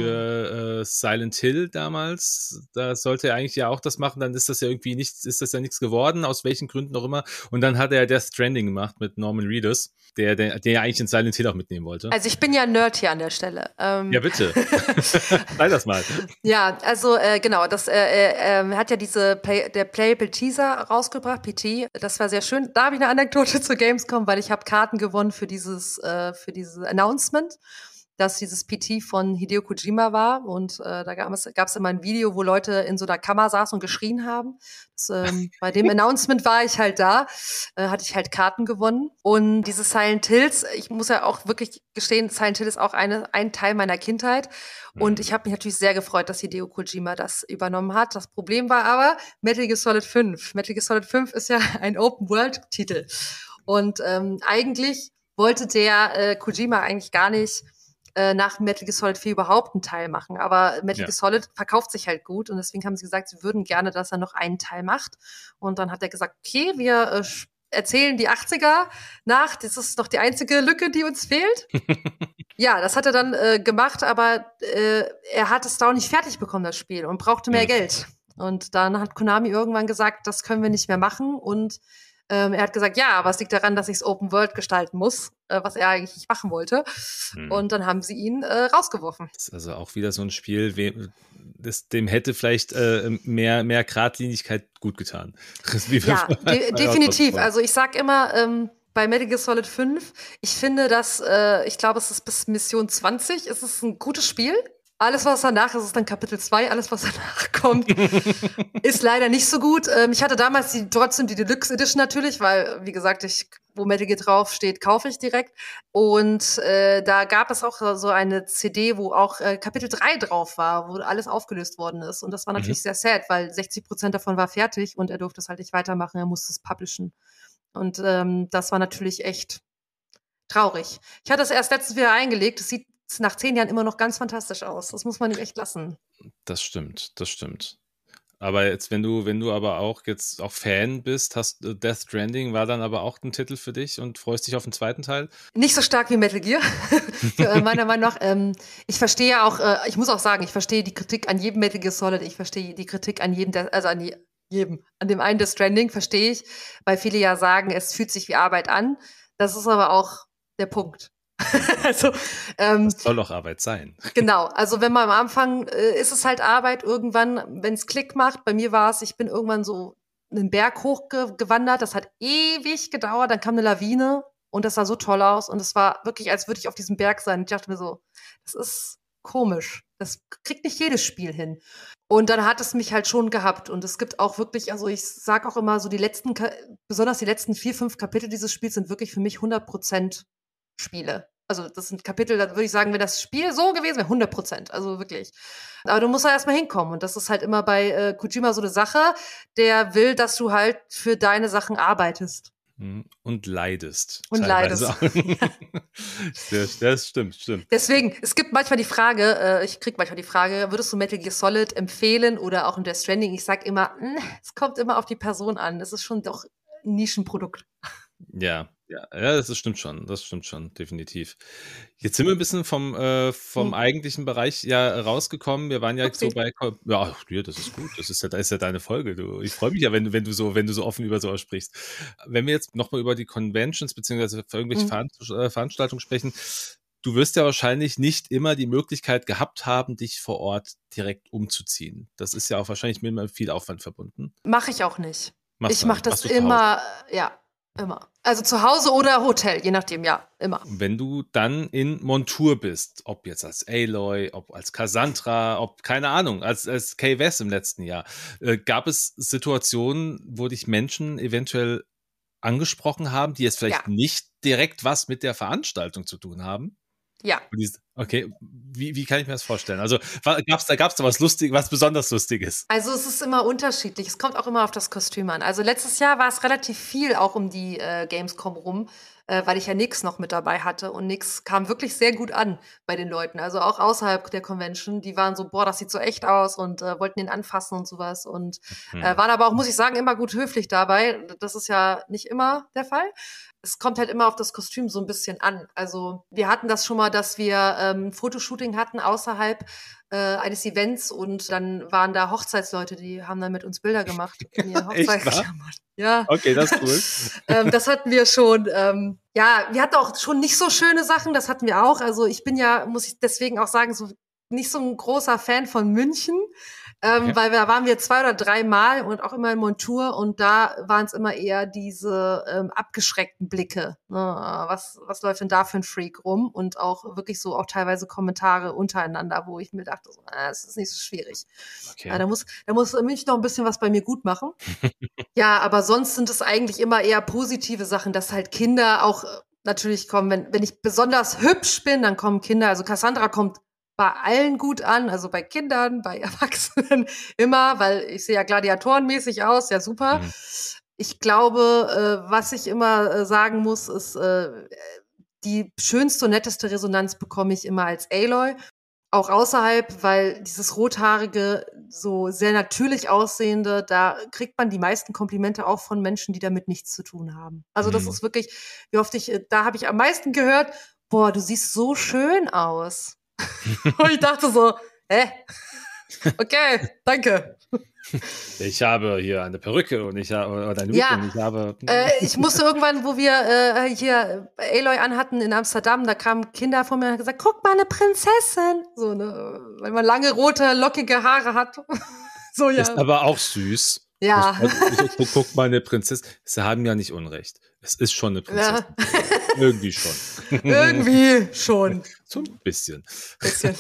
für äh, Silent Hill damals. Da sollte er eigentlich ja auch das machen. Dann ist das ja irgendwie nichts, ist das ja nichts geworden, aus welchen Gründen auch immer. Und dann hat er Death Stranding gemacht mit Norman Reedus, der der, der ja eigentlich in Silent Hill auch mitnehmen wollte. Also ich bin ja Nerd hier an der Stelle. Ähm, Ja, bitte. Sei das mal. Ja, also äh, genau, das äh, äh, äh, hat ja diese Play der Playable Teaser rausgebracht, P T. Das war sehr schön. Da habe ich eine Anekdote zu Gamescom, weil ich habe Karten gewonnen für dieses äh, für dieses Announcement, dass dieses P T von Hideo Kojima war. Und äh, da gab es, gab es immer ein Video, wo Leute in so einer Kammer saßen und geschrien haben. Das, ähm, bei dem Announcement war ich halt da, äh, hatte ich halt Karten gewonnen. Und diese Silent Hills, ich muss ja auch wirklich gestehen, Silent Hill ist auch eine, ein Teil meiner Kindheit. Und ich habe mich natürlich sehr gefreut, dass Hideo Kojima das übernommen hat. Das Problem war aber Metal Gear Solid fünf. Metal Gear Solid fünf ist ja ein Open-World-Titel. Und ähm, eigentlich wollte der äh, Kojima eigentlich gar nicht nach Metal Gear Solid vier überhaupt einen Teil machen. Aber Metal Ja. Gear Solid verkauft sich halt gut und deswegen haben sie gesagt, sie würden gerne, dass er noch einen Teil macht. Und dann hat er gesagt, okay, wir äh, erzählen die achtziger nach. Das ist doch die einzige Lücke, die uns fehlt. Ja, das hat er dann äh, gemacht, aber äh, er hat es da auch nicht fertig bekommen, das Spiel, und brauchte mehr Mhm. Geld. Und dann hat Konami irgendwann gesagt, das können wir nicht mehr machen und Ähm, er hat gesagt, ja, aber es liegt daran, dass ich es Open World gestalten muss, äh, was er eigentlich nicht machen wollte. Hm. Und dann haben sie ihn äh, rausgeworfen. Das ist also auch wieder so ein Spiel, we- das, dem hätte vielleicht äh, mehr, mehr Geradlinigkeit gut getan. Ja, de- definitiv. Also ich sag immer, ähm, bei Metal Gear Solid fünf, ich finde, dass, äh, ich glaube, es ist bis Mission zwanzig, ist es ein gutes Spiel. Alles, was danach ist, ist dann Kapitel zwei. Alles, was danach kommt, ist leider nicht so gut. Ähm, ich hatte damals die, trotzdem die Deluxe Edition natürlich, weil, wie gesagt, ich, wo Metal Gear drauf steht, kaufe ich direkt. Und äh, da gab es auch so eine C D, wo auch äh, Kapitel drei drauf war, wo alles aufgelöst worden ist. Und das war natürlich mhm. sehr sad, weil sechzig Prozent davon war fertig und er durfte es halt nicht weitermachen. Er musste es publishen. Und ähm, das war natürlich echt traurig. Ich hatte es erst letztens wieder eingelegt. Es sieht nach zehn Jahren immer noch ganz fantastisch aus. Das muss man ihm echt lassen. Das stimmt, das stimmt. Aber jetzt, wenn du, wenn du aber auch jetzt auch Fan bist, hast Death Stranding war dann aber auch ein Titel für dich und freust dich auf den zweiten Teil? Nicht so stark wie Metal Gear, meiner Meinung nach. Ähm, ich verstehe ja auch, äh, ich muss auch sagen, ich verstehe die Kritik an jedem Metal Gear Solid, ich verstehe die Kritik an jedem, De- also an die, jedem, an dem einen Death Stranding, verstehe ich, weil viele ja sagen, es fühlt sich wie Arbeit an. Das ist aber auch der Punkt. also, ähm, das soll doch Arbeit sein. Genau, also wenn man am Anfang, äh, ist es halt Arbeit, irgendwann, wenn es Klick macht, bei mir war es, ich bin irgendwann so einen Berg hochgewandert, das hat ewig gedauert, dann kam eine Lawine und das sah so toll aus und es war wirklich, als würde ich auf diesem Berg sein. Ich dachte mir so, das ist komisch, das kriegt nicht jedes Spiel hin. Und dann hat es mich halt schon gehabt und es gibt auch wirklich, also ich sag auch immer so, die letzten, besonders die letzten vier, fünf Kapitel dieses Spiels sind wirklich für mich hundert Prozent Spiele. Also das sind Kapitel, da würde ich sagen, wenn das Spiel so gewesen wäre, hundert Prozent, also wirklich. Aber du musst da erstmal hinkommen und das ist halt immer bei äh, Kojima so eine Sache, der will, dass du halt für deine Sachen arbeitest. Und leidest. Und leidest. das, das stimmt, stimmt. Deswegen, es gibt manchmal die Frage, äh, ich krieg manchmal die Frage, würdest du Metal Gear Solid empfehlen oder auch in Death Stranding? Ich sag immer, mh, es kommt immer auf die Person an, das ist schon doch ein Nischenprodukt. Ja, ja, ja, das stimmt schon, das stimmt schon, definitiv. Jetzt sind wir ein bisschen vom, äh, vom hm. eigentlichen Bereich ja rausgekommen. Wir waren ja okay. so bei, ja, ja, das ist gut, das ist ja, das ist ja deine Folge. Du, ich freue mich ja, wenn du, wenn du so, wenn du so offen über sowas sprichst. Wenn wir jetzt nochmal über die Conventions beziehungsweise für irgendwelche hm. Veran- Veranstaltungen sprechen, du wirst ja wahrscheinlich nicht immer die Möglichkeit gehabt haben, dich vor Ort direkt umzuziehen. Das ist ja auch wahrscheinlich mit viel Aufwand verbunden. Mache ich auch nicht. Machst ich mache das immer, ja. Immer. Also zu Hause oder Hotel, je nachdem, ja, immer. Wenn du dann in Montur bist, ob jetzt als Aloy, ob als Cassandra, ob, keine Ahnung, als, als Kay West im letzten Jahr, äh, gab es Situationen, wo dich Menschen eventuell angesprochen haben, die jetzt vielleicht ja. nicht direkt was mit der Veranstaltung zu tun haben? Ja. Okay, wie, wie kann ich mir das vorstellen? Also gab's da gab's da was Lustiges, was besonders Lustiges? Also es ist immer unterschiedlich. Es kommt auch immer auf das Kostüm an. Also letztes Jahr war es relativ viel auch um die äh, Gamescom rum, äh, weil ich ja Nix noch mit dabei hatte und Nix kam wirklich sehr gut an bei den Leuten. Also auch außerhalb der Convention, die waren so, boah, das sieht so echt aus und äh, wollten ihn anfassen und sowas und hm. äh, waren aber auch, muss ich sagen, immer gut höflich dabei. Das ist ja nicht immer der Fall. Es kommt halt immer auf das Kostüm so ein bisschen an. Also wir hatten das schon mal, dass wir ähm, Fotoshooting hatten außerhalb äh, eines Events und dann waren da Hochzeitsleute, die haben dann mit uns Bilder gemacht. In ihren Hochzeitsklamotten. Ja. Okay, das ist cool. ähm, das hatten wir schon. Ähm, ja, wir hatten auch schon nicht so schöne Sachen, das hatten wir auch. Also ich bin ja, muss ich deswegen auch sagen, so nicht so ein großer Fan von München. Ähm, okay. Weil da waren wir zwei oder drei Mal und auch immer in Montur und da waren es immer eher diese ähm, abgeschreckten Blicke. Ne? Was, was läuft denn da für ein Freak rum? Und auch wirklich so auch teilweise Kommentare untereinander, wo ich mir dachte, so, äh, das ist nicht so schwierig. Okay. Äh, da muss, da muss München noch ein bisschen was bei mir gut machen. Ja, aber sonst sind es eigentlich immer eher positive Sachen, dass halt Kinder auch natürlich kommen. Wenn, wenn ich besonders hübsch bin, dann kommen Kinder. Also Cassandra kommt bei allen gut an, also bei Kindern, bei Erwachsenen immer, weil ich sehe ja gladiatorenmäßig aus, ja super. Mhm. Ich glaube, äh, was ich immer äh, sagen muss, ist, äh, die schönste und netteste Resonanz bekomme ich immer als Aloy, auch außerhalb, weil dieses rothaarige, so sehr natürlich aussehende, da kriegt man die meisten Komplimente auch von Menschen, die damit nichts zu tun haben. Also das mhm. ist wirklich, wie oft ich, da habe ich am meisten gehört, boah, du siehst so schön aus. Und ich dachte so, hä? Okay, danke. Ich habe hier eine Perücke und ich habe oder eine Wig Ja, und ich habe. äh, ich musste irgendwann, wo wir äh, hier Aloy anhatten in Amsterdam, da kamen Kinder von mir und haben gesagt, guck mal, eine Prinzessin. So, ne, weil man lange, rote, lockige Haare hat. So, ja. Ist aber auch süß. Ja. Ich, ich, guck mal, eine Prinzessin. Sie haben ja nicht Unrecht. Es ist schon eine Prinzessin. Ja. Irgendwie schon. Irgendwie schon. So ein bisschen. Bisschen.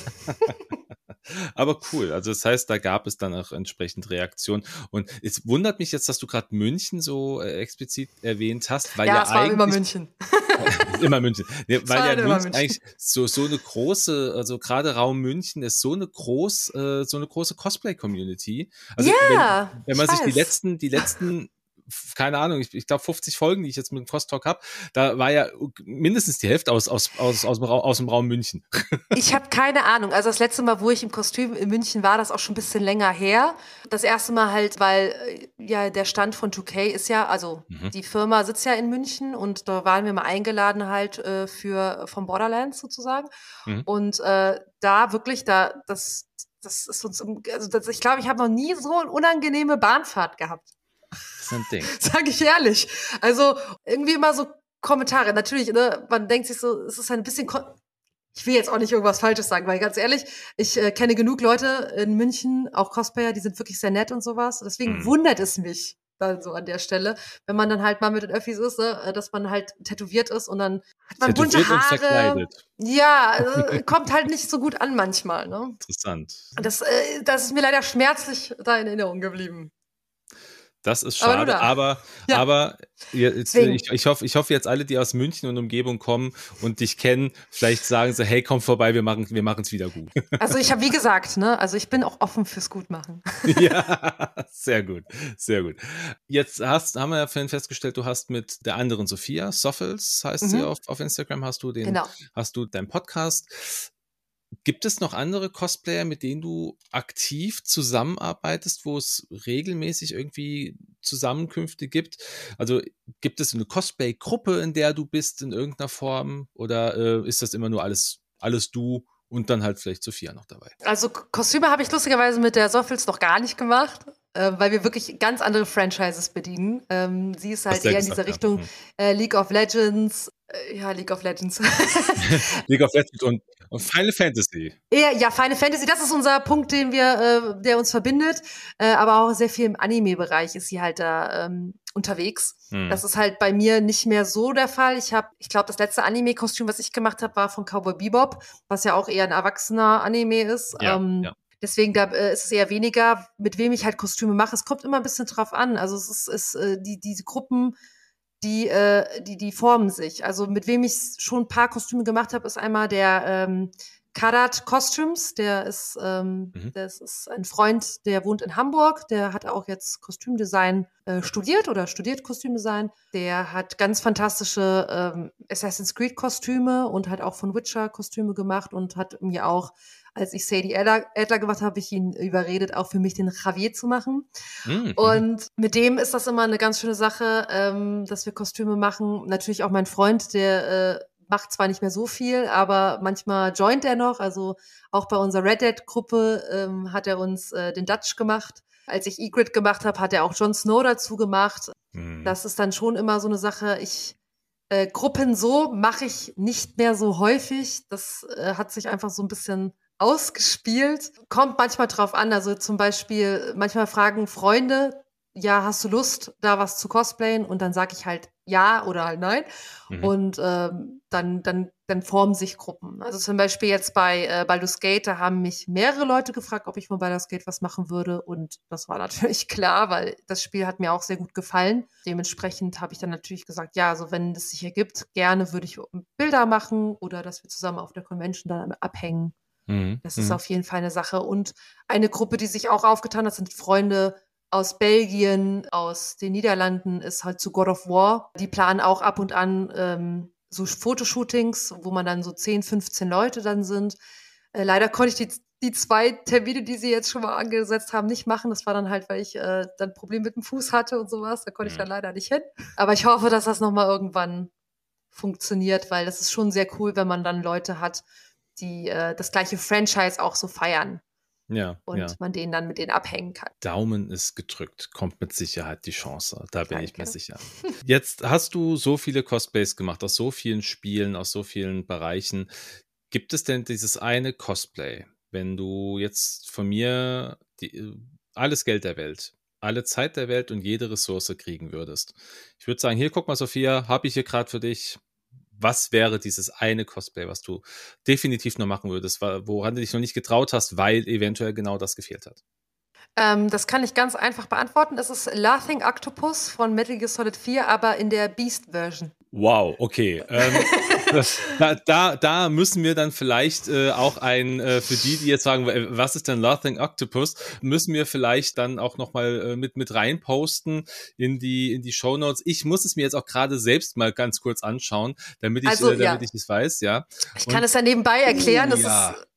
Aber cool. Also das heißt, da gab es dann auch entsprechend Reaktionen. Und es wundert mich jetzt, dass du gerade München so äh, explizit erwähnt hast, weil ja, ja es eigentlich war immer München. immer München. Nee, weil ja München, München eigentlich so so eine große, also gerade Raum München ist so eine groß, äh, so eine große Cosplay-Community. Also ja, wenn, wenn man sich weiß. die letzten, die letzten keine Ahnung, ich, ich glaube fünfzig Folgen, die ich jetzt mit dem Crosstalk habe, da war ja mindestens die Hälfte aus, aus, aus, aus, dem, Raum, aus dem Raum München. Ich habe keine Ahnung. Also das letzte Mal, wo ich im Kostüm in München war, das auch schon ein bisschen länger her. Das erste Mal halt, weil ja der Stand von zwei K ist ja, also mhm. die Firma sitzt ja in München und da waren wir mal eingeladen halt äh, für vom Borderlands sozusagen. Mhm. Und äh, da wirklich, da das, das ist uns, also das, ich glaube, ich habe noch nie so eine unangenehme Bahnfahrt gehabt. Das ist ein Ding. Sag ich ehrlich. Also irgendwie immer so Kommentare. Natürlich, ne, man denkt sich so, es ist ein bisschen, ich will jetzt auch nicht irgendwas Falsches sagen, weil ganz ehrlich, ich äh, kenne genug Leute in München, auch Cosplayer, die sind wirklich sehr nett und sowas. Deswegen mhm. wundert es mich dann so an der Stelle, wenn man dann halt mal mit den Öffis ist, ne, dass man halt tätowiert ist und dann hat man bunte Haare. Ja, also, kommt halt nicht so gut an manchmal. Ne? Interessant. Das, äh, das ist mir leider schmerzlich da in Erinnerung geblieben. Das ist schade, aber, aber, ja. aber jetzt, ich, ich, hoffe, ich hoffe jetzt alle, die aus München und Umgebung kommen und dich kennen, vielleicht sagen sie, hey, komm vorbei, wir machen wir machen es wieder gut. Also ich habe, wie gesagt, ne, also ich bin auch offen fürs Gutmachen. Ja, sehr gut, sehr gut. Jetzt hast, haben wir ja vorhin festgestellt, du hast mit der anderen Sophia, Soffels heißt mhm. sie auf, auf Instagram, hast du den, genau. hast du deinen Podcast. Gibt es noch andere Cosplayer, mit denen du aktiv zusammenarbeitest, wo es regelmäßig irgendwie Zusammenkünfte gibt? Also gibt es eine Cosplay-Gruppe, in der du bist in irgendeiner Form? Oder äh, ist das immer nur alles, alles du und dann halt vielleicht Sophia noch dabei? Also Kostüme habe ich lustigerweise mit der Soffels noch gar nicht gemacht, äh, weil wir wirklich ganz andere Franchises bedienen. Ähm, sie ist halt eher in dieser Richtung ja. äh, League of Legends. Äh, ja, League of Legends. League of Legends und Und Final Fantasy. Ja, ja, Final Fantasy, das ist unser Punkt, den wir, äh, der uns verbindet. Äh, aber auch sehr viel im Anime-Bereich ist sie halt da ähm, unterwegs. Hm. Das ist halt bei mir nicht mehr so der Fall. Ich habe, ich glaube, das letzte Anime-Kostüm, was ich gemacht habe, war von Cowboy Bebop, was ja auch eher ein erwachsener Anime ist. Ja, ähm, ja. Deswegen da äh, ist es eher weniger, mit wem ich halt Kostüme mache. Es kommt immer ein bisschen drauf an. Also es ist, ist äh, die diese Gruppen, die äh, die die formen sich. Also mit wem ich schon ein paar Kostüme gemacht habe, ist einmal der ähm, Karat Costumes. Der ist ähm, mhm. das ist ein Freund, der wohnt in Hamburg. Der hat auch jetzt Kostümdesign äh, studiert oder studiert Kostümdesign. Der hat ganz fantastische ähm, Assassin's Creed Kostüme und hat auch von Witcher Kostüme gemacht und hat mir auch, als ich Sadie Adler, Adler gemacht habe, habe ich ihn überredet, auch für mich den Javier zu machen. Mhm. Und mit dem ist das immer eine ganz schöne Sache, ähm, dass wir Kostüme machen. Natürlich auch mein Freund, der äh, macht zwar nicht mehr so viel, aber manchmal joint er noch. Also auch bei unserer Red Dead-Gruppe ähm, hat er uns äh, den Dutch gemacht. Als ich Ygritte gemacht habe, hat er auch Jon Snow dazu gemacht. Mhm. Das ist dann schon immer so eine Sache. Ich äh, Gruppen so mache ich nicht mehr so häufig. Das äh, hat sich einfach so ein bisschen ausgespielt. Kommt manchmal drauf an, also zum Beispiel, manchmal fragen Freunde, ja, hast du Lust, da was zu cosplayen? Und dann sage ich halt ja oder halt nein. Mhm. Und ähm, dann, dann, dann formen sich Gruppen. Also zum Beispiel jetzt bei äh, Baldur's Gate, da haben mich mehrere Leute gefragt, ob ich von Baldur's Gate was machen würde. Und das war natürlich klar, weil das Spiel hat mir auch sehr gut gefallen. Dementsprechend habe ich dann natürlich gesagt, ja, also wenn es sich ergibt, gerne würde ich Bilder machen oder dass wir zusammen auf der Convention dann abhängen. Mhm. Das ist mhm. auf jeden Fall eine Sache. Und eine Gruppe, die sich auch aufgetan hat, sind Freunde aus Belgien, aus den Niederlanden, ist halt zu God of War. Die planen auch ab und an ähm, so Fotoshootings, wo man dann so zehn, fünfzehn Leute dann sind. Äh, leider konnte ich die, die zwei Termine, die sie jetzt schon mal angesetzt haben, nicht machen. Das war dann halt, weil ich äh, dann ein Problem mit dem Fuß hatte und sowas. Da konnte mhm. ich dann leider nicht hin. Aber ich hoffe, dass das nochmal irgendwann funktioniert, weil das ist schon sehr cool, wenn man dann Leute hat, die äh, das gleiche Franchise auch so feiern. Ja, und ja. man den dann mit denen abhängen kann. Daumen ist gedrückt, kommt mit Sicherheit die Chance. Da bin Danke. ich mir sicher. Jetzt hast du so viele Cosplays gemacht, aus so vielen Spielen, aus so vielen Bereichen. Gibt es denn dieses eine Cosplay, wenn du jetzt von mir die, alles Geld der Welt, alle Zeit der Welt und jede Ressource kriegen würdest? Ich würde sagen, hier, guck mal, Sophia, habe ich hier gerade für dich. Was wäre dieses eine Cosplay, was du definitiv noch machen würdest, woran du dich noch nicht getraut hast, weil eventuell genau das gefehlt hat? Ähm, das kann ich ganz einfach beantworten. Es ist Laughing Octopus von Metal Gear Solid vier, aber in der Beast-Version. Wow, okay. Ähm, das, da, da, da müssen wir dann vielleicht äh, auch ein, äh, für die, die jetzt sagen, was ist denn Laughing Octopus, müssen wir vielleicht dann auch nochmal äh, mit, mit reinposten in die, in die Shownotes. Ich muss es mir jetzt auch gerade selbst mal ganz kurz anschauen, damit ich, Also, äh, damit ja. ich es weiß, ja. Ich Und, kann es ja nebenbei erklären. Oh, Das ja. ist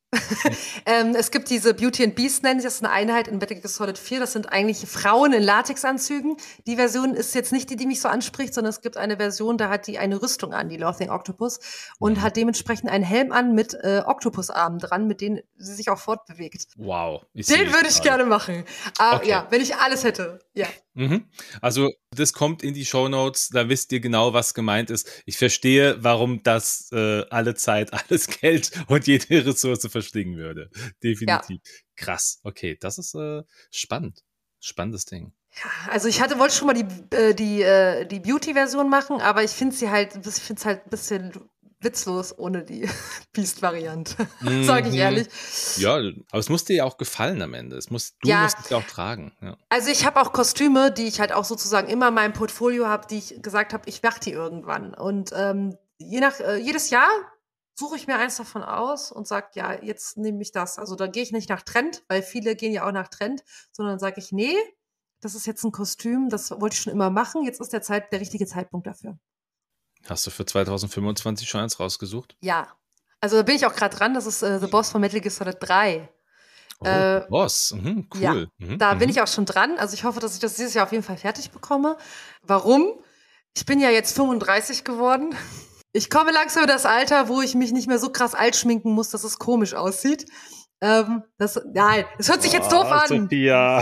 ähm, es gibt diese Beauty and Beast, nennen sich das, eine Einheit in Metal Gear Solid vier. Das sind eigentlich Frauen in Latexanzügen. Die Version ist jetzt nicht die, die mich so anspricht, sondern es gibt eine Version, da hat die eine Rüstung an, die Laughing Octopus, und Mhm. hat dementsprechend einen Helm an mit äh, Oktopusarmen dran, mit denen sie sich auch fortbewegt. Wow. Ich Den würde ich gerade. gerne machen. Ah, Okay. Ja, wenn ich alles hätte. Ja. Mhm. Also das kommt in die Shownotes, da wisst ihr genau, was gemeint ist. Ich verstehe, warum das äh, alle Zeit, alles Geld und jede Ressource verschlingen würde. Definitiv. Ja. Krass. Okay, das ist äh, spannend. Spannendes Ding. Ja, also ich hatte, wollte schon mal die, äh, die, äh, die Beauty-Version machen, aber ich finde sie halt, ich finde es halt ein bisschen witzlos ohne die Beast-Variante, Mhm. sage ich ehrlich. Ja, aber es muss dir ja auch gefallen am Ende. Es muss, du Ja. musst es ja auch tragen. Ja. Also ich habe auch Kostüme, die ich halt auch sozusagen immer in meinem Portfolio habe, die ich gesagt habe, ich mache die irgendwann. Und ähm, je nach, äh, jedes Jahr suche ich mir eins davon aus und sage, ja, jetzt nehme ich das. Also da gehe ich nicht nach Trend, weil viele gehen ja auch nach Trend, sondern sage ich, nee, das ist jetzt ein Kostüm, das wollte ich schon immer machen, jetzt ist der, Zeit, der richtige Zeitpunkt dafür. Hast du für zwanzig fünfundzwanzig schon eins rausgesucht? Ja, also da bin ich auch gerade dran, das ist äh, The Boss von Metal Gear Solid drei. Oh, Äh, Boss, mhm, cool. Ja, mhm, da mhm. bin ich auch schon dran. Also ich hoffe, dass ich das dieses Jahr auf jeden Fall fertig bekomme. Warum? Ich bin ja jetzt fünfunddreißig geworden. Ich komme langsam in das Alter, wo ich mich nicht mehr so krass alt schminken muss, dass es komisch aussieht. Ähm, das, nein, das hört sich jetzt doof Oh, an. Sophia.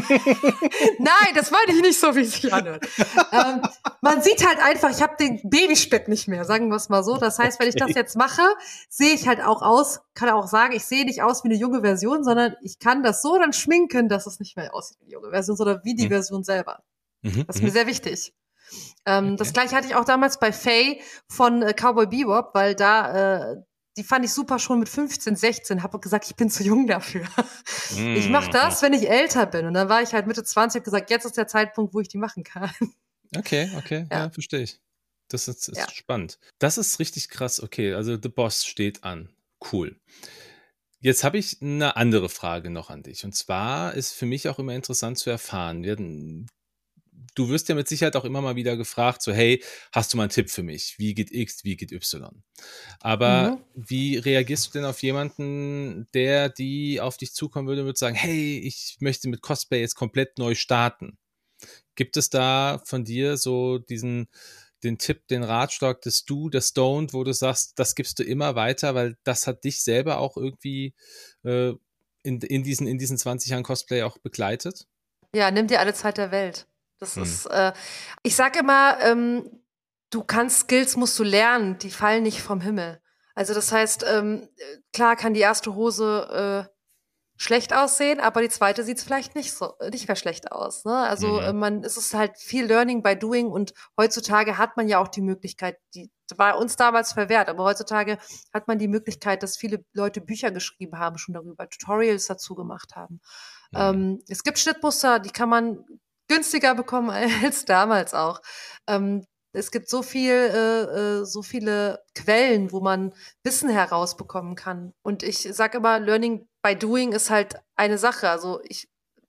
Nein, das meine ich nicht so, wie es sich anhört. ähm, man sieht halt einfach, ich habe den Babyspeck nicht mehr, sagen wir es mal so. Das heißt, wenn ich das jetzt mache, sehe ich halt auch aus, kann auch sagen, ich sehe nicht aus wie eine junge Version, sondern ich kann das so dann schminken, dass es nicht mehr aussieht wie die junge Version, sondern wie die Mhm. Version selber. Mhm, Das ist mhm. mir sehr wichtig. Ähm, Okay. Das gleiche hatte ich auch damals bei Faye von äh, Cowboy Bebop, weil da, äh, die fand ich super schon mit fünfzehn, sechzehn, habe gesagt, ich bin zu jung dafür. Ich mache das, wenn ich älter bin. Und dann war ich halt Mitte zwanzig und gesagt, jetzt ist der Zeitpunkt, wo ich die machen kann. Okay, okay, ja, Ja. verstehe ich. Das ist, ist Ja. spannend. Das ist richtig krass. Okay, also The Boss steht an. Cool. Jetzt habe ich eine andere Frage noch an dich. Und zwar ist für mich auch immer interessant zu erfahren. Wir, du wirst ja mit Sicherheit auch immer mal wieder gefragt, so hey, hast du mal einen Tipp für mich? Wie geht X, wie geht Y? Aber Mhm. wie reagierst du denn auf jemanden, der, die auf dich zukommen würde und würde sagen, hey, ich möchte mit Cosplay jetzt komplett neu starten? Gibt es da von dir so diesen, den Tipp, den Ratschlag des Do, des Don't, wo du sagst, das gibst du immer weiter, weil das hat dich selber auch irgendwie äh, in, in, diesen, in diesen zwanzig Jahren Cosplay auch begleitet? Ja, nimm dir alle Zeit der Welt. Das Hm. ist, äh, ich sag immer, ähm, du kannst Skills, musst du lernen, die fallen nicht vom Himmel. Also das heißt, ähm, klar kann die erste Hose äh, schlecht aussehen, aber die zweite sieht vielleicht nicht so, nicht mehr schlecht aus. Ne? Also Mhm. äh, man, es ist halt viel Learning by Doing und heutzutage hat man ja auch die Möglichkeit, die war uns damals verwehrt, aber heutzutage hat man die Möglichkeit, dass viele Leute Bücher geschrieben haben, schon darüber, Tutorials dazu gemacht haben. Mhm. Ähm, es gibt Schnittmuster, die kann man günstiger bekommen als damals auch. Ähm, es gibt so viel, äh, äh, so viele Quellen, wo man Wissen herausbekommen kann. Und ich sage immer, Learning by Doing ist halt eine Sache. Also ich,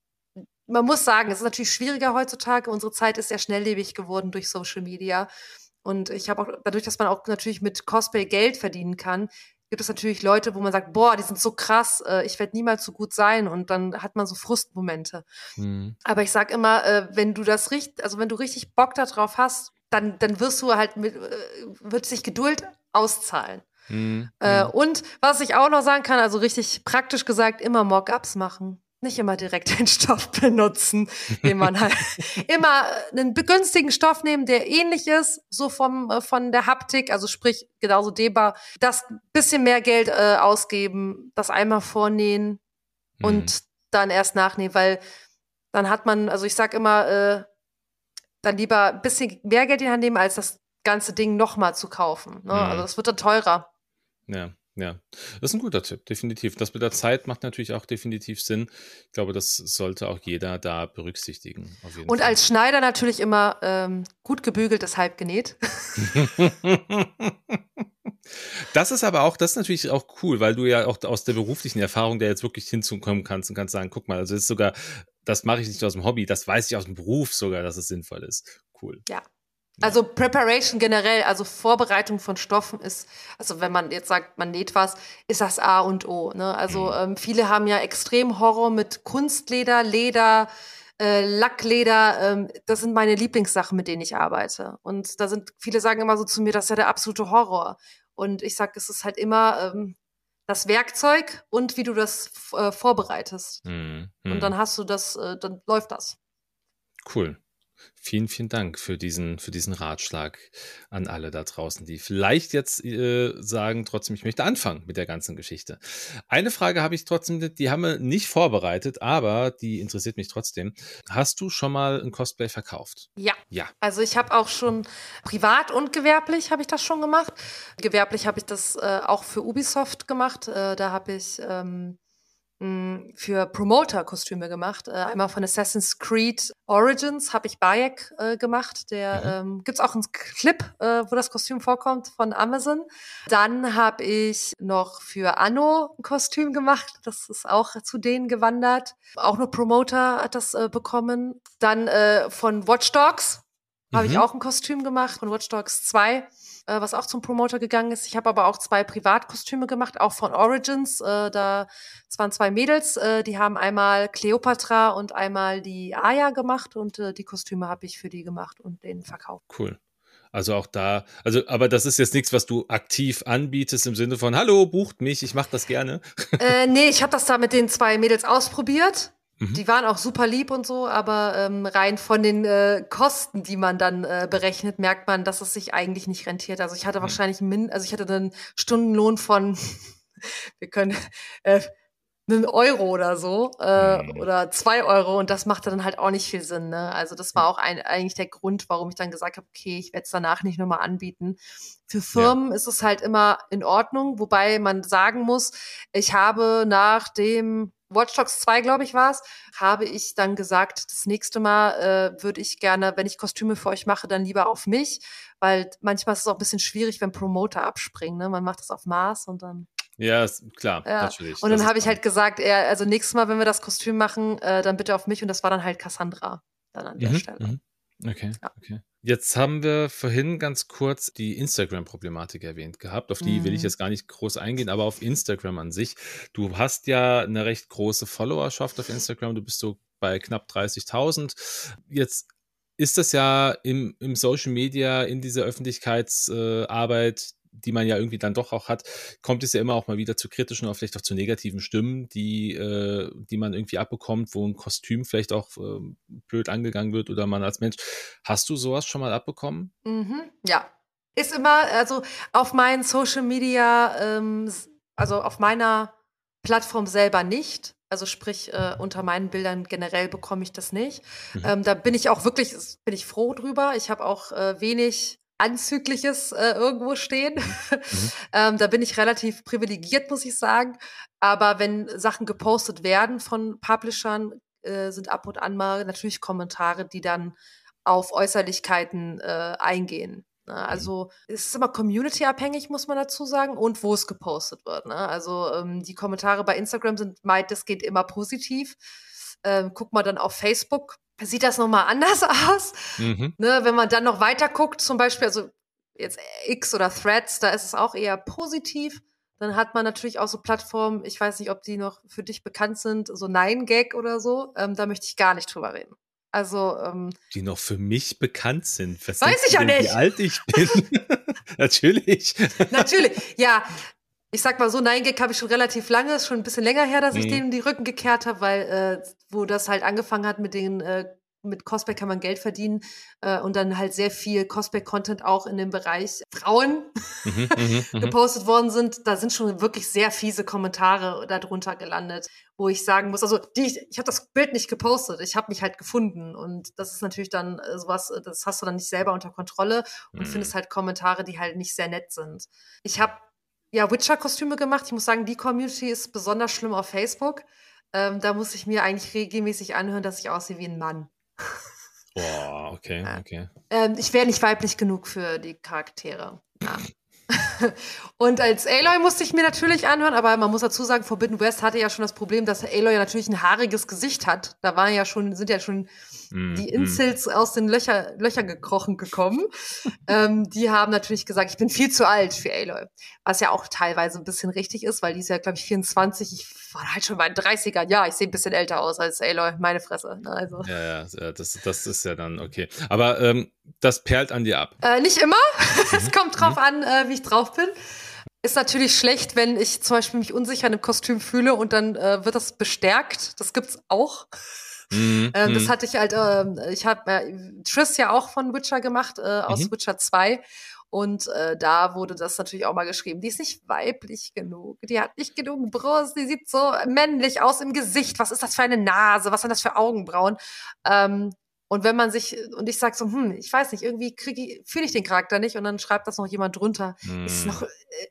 man muss sagen, es ist natürlich schwieriger heutzutage. Unsere Zeit ist sehr schnelllebig geworden durch Social Media. Und ich habe auch, dadurch, dass man auch natürlich mit Cosplay Geld verdienen kann, gibt es natürlich Leute, wo man sagt, boah, die sind so krass, äh, ich werde niemals so gut sein. Und dann hat man so Frustmomente. Mhm. Aber ich sag immer, äh, wenn du das richtig, also wenn du richtig Bock darauf hast, dann, dann wirst du halt mit, äh, wird sich Geduld auszahlen. Mhm. Äh, und was ich auch noch sagen kann, also richtig praktisch gesagt, immer Mock-ups machen. Nicht immer direkt den Stoff benutzen, den man halt immer einen begünstigen Stoff nehmen, der ähnlich ist, so vom äh, von der Haptik, also sprich genauso dehnbar, das bisschen mehr Geld äh, ausgeben, das einmal vornähen Mhm. und dann erst nachnähen, weil dann hat man, also ich sag immer, äh, dann lieber ein bisschen mehr Geld in die Hand nehmen, als das ganze Ding nochmal zu kaufen. Ne? Mhm. Also das wird dann teurer. Ja, ja. Das ist ein guter Tipp, definitiv. Das mit der Zeit macht natürlich auch definitiv Sinn. Ich glaube, das sollte auch jeder da berücksichtigen, auf jeden Und Fall. als Schneider natürlich immer ähm, gut gebügelt ist halb genäht. Das ist aber auch, das ist natürlich auch cool, weil du ja auch aus der beruflichen Erfahrung da jetzt wirklich hinzukommen kannst und kannst sagen, guck mal, also das ist sogar, das mache ich nicht aus dem Hobby, das weiß ich aus dem Beruf sogar, dass es sinnvoll ist. Cool. Ja. Also Preparation generell, also Vorbereitung von Stoffen ist, also wenn man jetzt sagt, man näht was, ist das A und O. Ne? Also Mhm. ähm, viele haben ja extrem Horror mit Kunstleder, Leder, äh, Lackleder. Ähm, das sind meine Lieblingssachen, mit denen ich arbeite. Und da sind, viele sagen immer so zu mir, das ist ja der absolute Horror. Und ich sag, es ist halt immer ähm, das Werkzeug und wie du das äh, vorbereitest. Mhm. Und Mhm. dann hast du das, äh, dann läuft das. Cool. Vielen, vielen Dank für diesen, für diesen Ratschlag an alle da draußen, die vielleicht jetzt äh, sagen, trotzdem, ich möchte anfangen mit der ganzen Geschichte. Eine Frage habe ich trotzdem, die haben wir nicht vorbereitet, aber die interessiert mich trotzdem. Hast du schon mal ein Cosplay verkauft? Ja. Ja. Also ich habe auch schon privat und gewerblich habe ich das schon gemacht. Gewerblich habe ich das äh, auch für Ubisoft gemacht. Äh, da habe ich ähm, mh, für Promoter-Kostüme gemacht. Äh, einmal von Assassin's Creed Origins habe ich Bayek äh, gemacht. Der Mhm. ähm, gibt's auch einen Clip, äh, wo das Kostüm vorkommt von Amazon. Dann habe ich noch für Anno ein Kostüm gemacht. Das ist auch zu denen gewandert. Auch nur Promoter hat das äh, bekommen. Dann äh, von Watch Dogs habe ich Mhm. auch ein Kostüm gemacht, von Watch Dogs zwei, äh, was auch zum Promoter gegangen ist. Ich habe aber auch zwei Privatkostüme gemacht, auch von Origins. Äh, da, es waren zwei Mädels, äh, die haben einmal Cleopatra und einmal die Aya gemacht und äh, die Kostüme habe ich für die gemacht und denen verkauft. Cool. Also auch da, also, aber das ist jetzt nichts, was du aktiv anbietest im Sinne von, hallo, bucht mich, ich mache das gerne. Äh, nee, ich habe das da mit den zwei Mädels ausprobiert. Mhm. Die waren auch super lieb und so, aber ähm, rein von den äh, Kosten, die man dann äh, berechnet, merkt man, dass es sich eigentlich nicht rentiert. Also ich hatte Mhm. wahrscheinlich min, also ich hatte einen Stundenlohn von, wir können äh, einen Euro oder so äh, Mhm. oder zwei Euro und das machte dann halt auch nicht viel Sinn. Ne? Also das war auch ein, eigentlich der Grund, warum ich dann gesagt habe, okay, ich werde es danach nicht nochmal anbieten. Für Firmen ist es halt immer in Ordnung, wobei man sagen muss, ich habe nach dem Watch Dogs zwei, glaube ich, war es, habe ich dann gesagt, das nächste Mal äh, würde ich gerne, wenn ich Kostüme für euch mache, dann lieber auf mich, weil manchmal ist es auch ein bisschen schwierig, wenn Promoter abspringen. Ne? Man macht das auf Maß und dann Ja, ist, klar, ja. natürlich. Und Das dann ist habe ich dann- halt gesagt, er, also nächstes Mal, wenn wir das Kostüm machen, äh, dann bitte auf mich. Und das war dann halt Cassandra dann an der Mhm. Stelle. Mhm. Okay, Ja. okay. Jetzt haben wir vorhin ganz kurz die Instagram-Problematik erwähnt gehabt. Auf die will ich Mhm. jetzt gar nicht groß eingehen, aber auf Instagram an sich. Du hast ja eine recht große Followerschaft auf Instagram. Du bist so bei knapp dreißigtausend. Jetzt ist das ja im, im Social Media, in dieser Öffentlichkeitsarbeit, die man ja irgendwie dann doch auch hat, kommt es ja immer auch mal wieder zu kritischen oder vielleicht auch zu negativen Stimmen, die, äh, die man irgendwie abbekommt, wo ein Kostüm vielleicht auch äh, blöd angegangen wird oder man als Mensch. Hast du sowas schon mal abbekommen? Mhm. Ja. Ist immer, also auf meinen Social Media, ähm, s- also auf meiner Plattform selber nicht. Also sprich, äh, unter meinen Bildern generell bekomme ich das nicht. Mhm. Ähm, da bin ich auch wirklich, s- bin ich froh drüber. Ich habe auch äh, wenig Anzügliches äh, irgendwo stehen. Mhm. ähm, da bin ich relativ privilegiert, muss ich sagen. Aber wenn Sachen gepostet werden von Publishern, äh, sind ab und an mal natürlich Kommentare, die dann auf Äußerlichkeiten äh, eingehen. Ne? Also es ist immer community-abhängig, muss man dazu sagen, und wo es gepostet wird. Ne? Also ähm, die Kommentare bei Instagram sind weitestgehend immer positiv. Ähm, guck mal dann auf Facebook, sieht das nochmal anders aus. Mhm. Ne? Wenn man dann noch weiter guckt, zum Beispiel, also jetzt X oder Threads, da ist es auch eher positiv. Dann hat man natürlich auch so Plattformen, ich weiß nicht, ob die noch für dich bekannt sind, so Nein-Gag oder so. Ähm, da möchte ich gar nicht drüber reden. Also, ähm, die noch für mich bekannt sind. Was weiß denkst ich du ja denn, wie nicht. alt ich bin? Natürlich. Natürlich, ja. Ich sag mal so, Nein Gag habe ich schon relativ lange, ist schon ein bisschen länger her, dass ich Mhm. denen die Rücken gekehrt habe, weil äh, wo das halt angefangen hat mit den äh, mit Cosplay kann man Geld verdienen äh, und dann halt sehr viel Cosplay-Content auch in dem Bereich Frauen Mhm, mhm, mhm. gepostet worden sind. Da sind schon wirklich sehr fiese Kommentare darunter gelandet, wo ich sagen muss, also die, ich, ich habe das Bild nicht gepostet, ich habe mich halt gefunden und das ist natürlich dann äh, sowas, äh, das hast du dann nicht selber unter Kontrolle und Mhm. findest halt Kommentare, die halt nicht sehr nett sind. Ich habe ja Witcher-Kostüme gemacht. Ich muss sagen, die Community ist besonders schlimm auf Facebook. Ähm, da muss ich mir eigentlich regelmäßig anhören, dass ich aussehe wie ein Mann. Boah, okay, Ja. okay. Ähm, ich wäre nicht weiblich genug für die Charaktere. Ja. Und als Aloy musste ich mir natürlich anhören, aber man muss dazu sagen, Forbidden West hatte ja schon das Problem, dass Aloy ja natürlich ein haariges Gesicht hat. Da waren ja schon, sind ja schon Mhm, die mhm. Incels aus den Löcher, Löchern gekrochen gekommen. ähm, die haben natürlich gesagt, ich bin viel zu alt für Aloy. Was ja auch teilweise ein bisschen richtig ist, weil die ist ja, glaube ich, vierundzwanzig. Ich war halt schon bei den dreißigern. Ja, ich sehe ein bisschen älter aus als Aloy, meine Fresse. Ne, also. Ja, ja, ja, das, das ist ja dann okay. Aber ähm, das perlt an dir ab. Äh, nicht immer. Es Mhm. kommt drauf Mhm. an, äh, wie ich drauf bin. Ist natürlich schlecht, wenn ich zum Beispiel mich unsicher in einem Kostüm fühle und dann äh, wird das bestärkt. Das gibt's auch. Mhm. Ähm, das Mhm. hatte ich halt, ähm, ich habe äh, Triss ja auch von Witcher gemacht, äh, aus Mhm. Witcher zwei. Und äh, da wurde das natürlich auch mal geschrieben. Die ist nicht weiblich genug. Die hat nicht genug Brust. Die sieht so männlich aus im Gesicht. Was ist das für eine Nase? Was sind das für Augenbrauen? Ähm, und wenn man sich, und ich sag so, hm, ich weiß nicht, irgendwie fühle ich den Charakter nicht und dann schreibt das noch jemand drunter. Mhm. Ist noch, äh,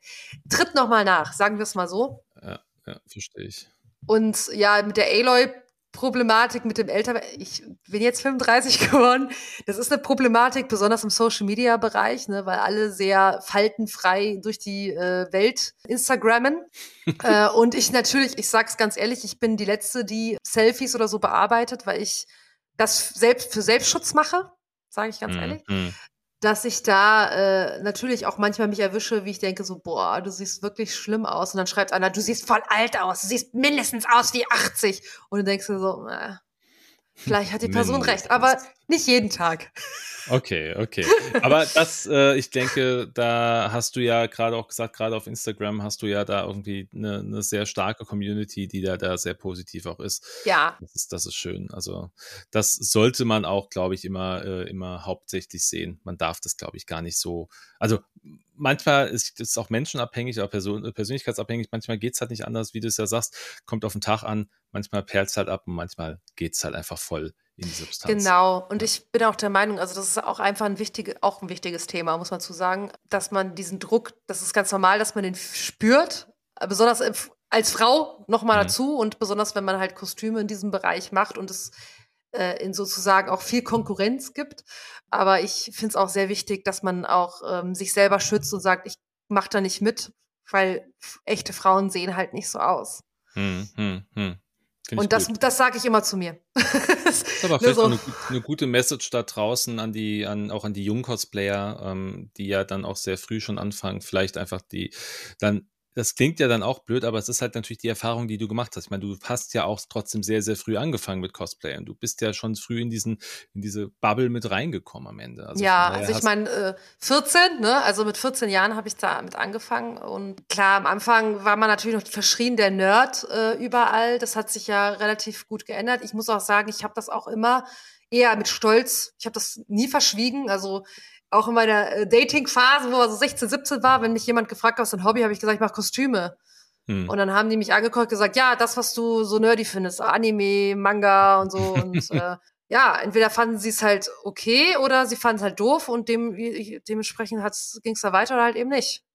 tritt noch mal nach, sagen wir es mal so. Ja, ja, verstehe ich. Und ja, mit der Aloy-Problematik, mit dem Älter, ich bin jetzt fünfunddreißig geworden. Das ist eine Problematik, besonders im Social-Media-Bereich, ne, weil alle sehr faltenfrei durch die äh, Welt Instagrammen. äh, und ich natürlich, ich sag's ganz ehrlich, ich bin die Letzte, die Selfies oder so bearbeitet, weil ich das selbst für Selbstschutz mache, sage ich ganz Mhm. ehrlich. Mhm. Dass ich da äh, natürlich auch manchmal mich erwische, wie ich denke so, boah, du siehst wirklich schlimm aus. Und dann schreibt einer, du siehst voll alt aus, du siehst mindestens aus wie achtzig. Und du denkst dir so, äh, vielleicht hat die Person recht, aber nicht jeden Tag. Okay, okay. Aber das, äh, ich denke, da hast du ja gerade auch gesagt, gerade auf Instagram hast du ja da irgendwie eine, eine sehr starke Community, die da, da sehr positiv auch ist. Ja. Das ist, das ist schön. Also das sollte man auch, glaube ich, immer, äh, immer hauptsächlich sehen. Man darf das, glaube ich, gar nicht so. Also manchmal ist es auch menschenabhängig, oder Person, persönlichkeitsabhängig. Manchmal geht es halt nicht anders, wie du es ja sagst. Kommt auf den Tag an. Manchmal perlt es halt ab und manchmal geht es halt einfach voll in die Substanz. Genau. Und ja. Ich bin auch der Meinung, also das ist auch einfach ein, wichtige, auch ein wichtiges Thema, muss man zu sagen, dass man diesen Druck, das ist ganz normal, dass man den spürt, besonders als Frau nochmal mhm. dazu und besonders, wenn man halt Kostüme in diesem Bereich macht und es äh, in sozusagen auch viel Konkurrenz gibt. Aber ich finde es auch sehr wichtig, dass man auch ähm, sich selber schützt und sagt, ich mache da nicht mit, weil echte Frauen sehen halt nicht so aus. Hm, hm, hm. Und das, das sage ich immer zu mir. Das ist aber vielleicht so. auch eine, eine gute Message da draußen an die, an, auch an die jungen Cosplayer, ähm, die ja dann auch sehr früh schon anfangen, vielleicht einfach die dann. Das klingt ja dann auch blöd, aber es ist halt natürlich die Erfahrung, die du gemacht hast. Ich meine, du hast ja auch trotzdem sehr, sehr früh angefangen mit Cosplay und du bist ja schon früh in diesen, in diese Bubble mit reingekommen am Ende. Also ja, also ich meine, äh, vierzehn, ne? Also mit vierzehn Jahren habe ich da mit angefangen und klar, am Anfang war man natürlich noch verschrien der Nerd äh, überall. Das hat sich ja relativ gut geändert. Ich muss auch sagen, ich habe das auch immer eher mit Stolz, ich habe das nie verschwiegen, also auch in meiner Dating-Phase, wo er so sechzehn, siebzehn war, wenn mich jemand gefragt hat, was ein Hobby, habe ich gesagt, ich mache Kostüme. Hm. Und dann haben die mich angeguckt und gesagt, ja, das, was du so nerdy findest, Anime, Manga und so. Und äh, ja, entweder fanden sie es halt okay oder sie fanden es halt doof und dem, dementsprechend ging es da weiter oder halt eben nicht.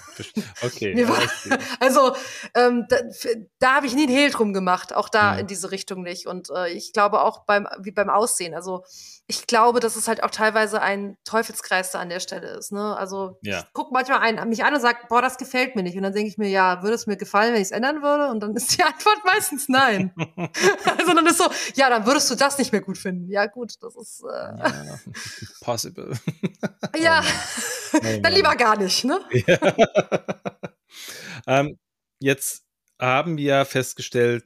Okay. War, also ähm, da, da habe ich nie einen Hehl drum gemacht, auch da hm. in diese Richtung nicht. Und äh, ich glaube auch beim wie beim Aussehen. Also ich glaube, dass es halt auch teilweise ein Teufelskreis da an der Stelle ist. Ne? Also ja. ich gucke manchmal einen, mich an und sage, boah, das gefällt mir nicht. Und dann denke ich mir, ja, würde es mir gefallen, wenn ich es ändern würde? Und dann ist die Antwort meistens nein. Also dann ist so, ja, dann würdest du das nicht mehr gut finden. Ja gut, das ist äh, ja, possible. Ja, oh oh dann lieber gar nicht, ne? ähm, jetzt haben wir festgestellt,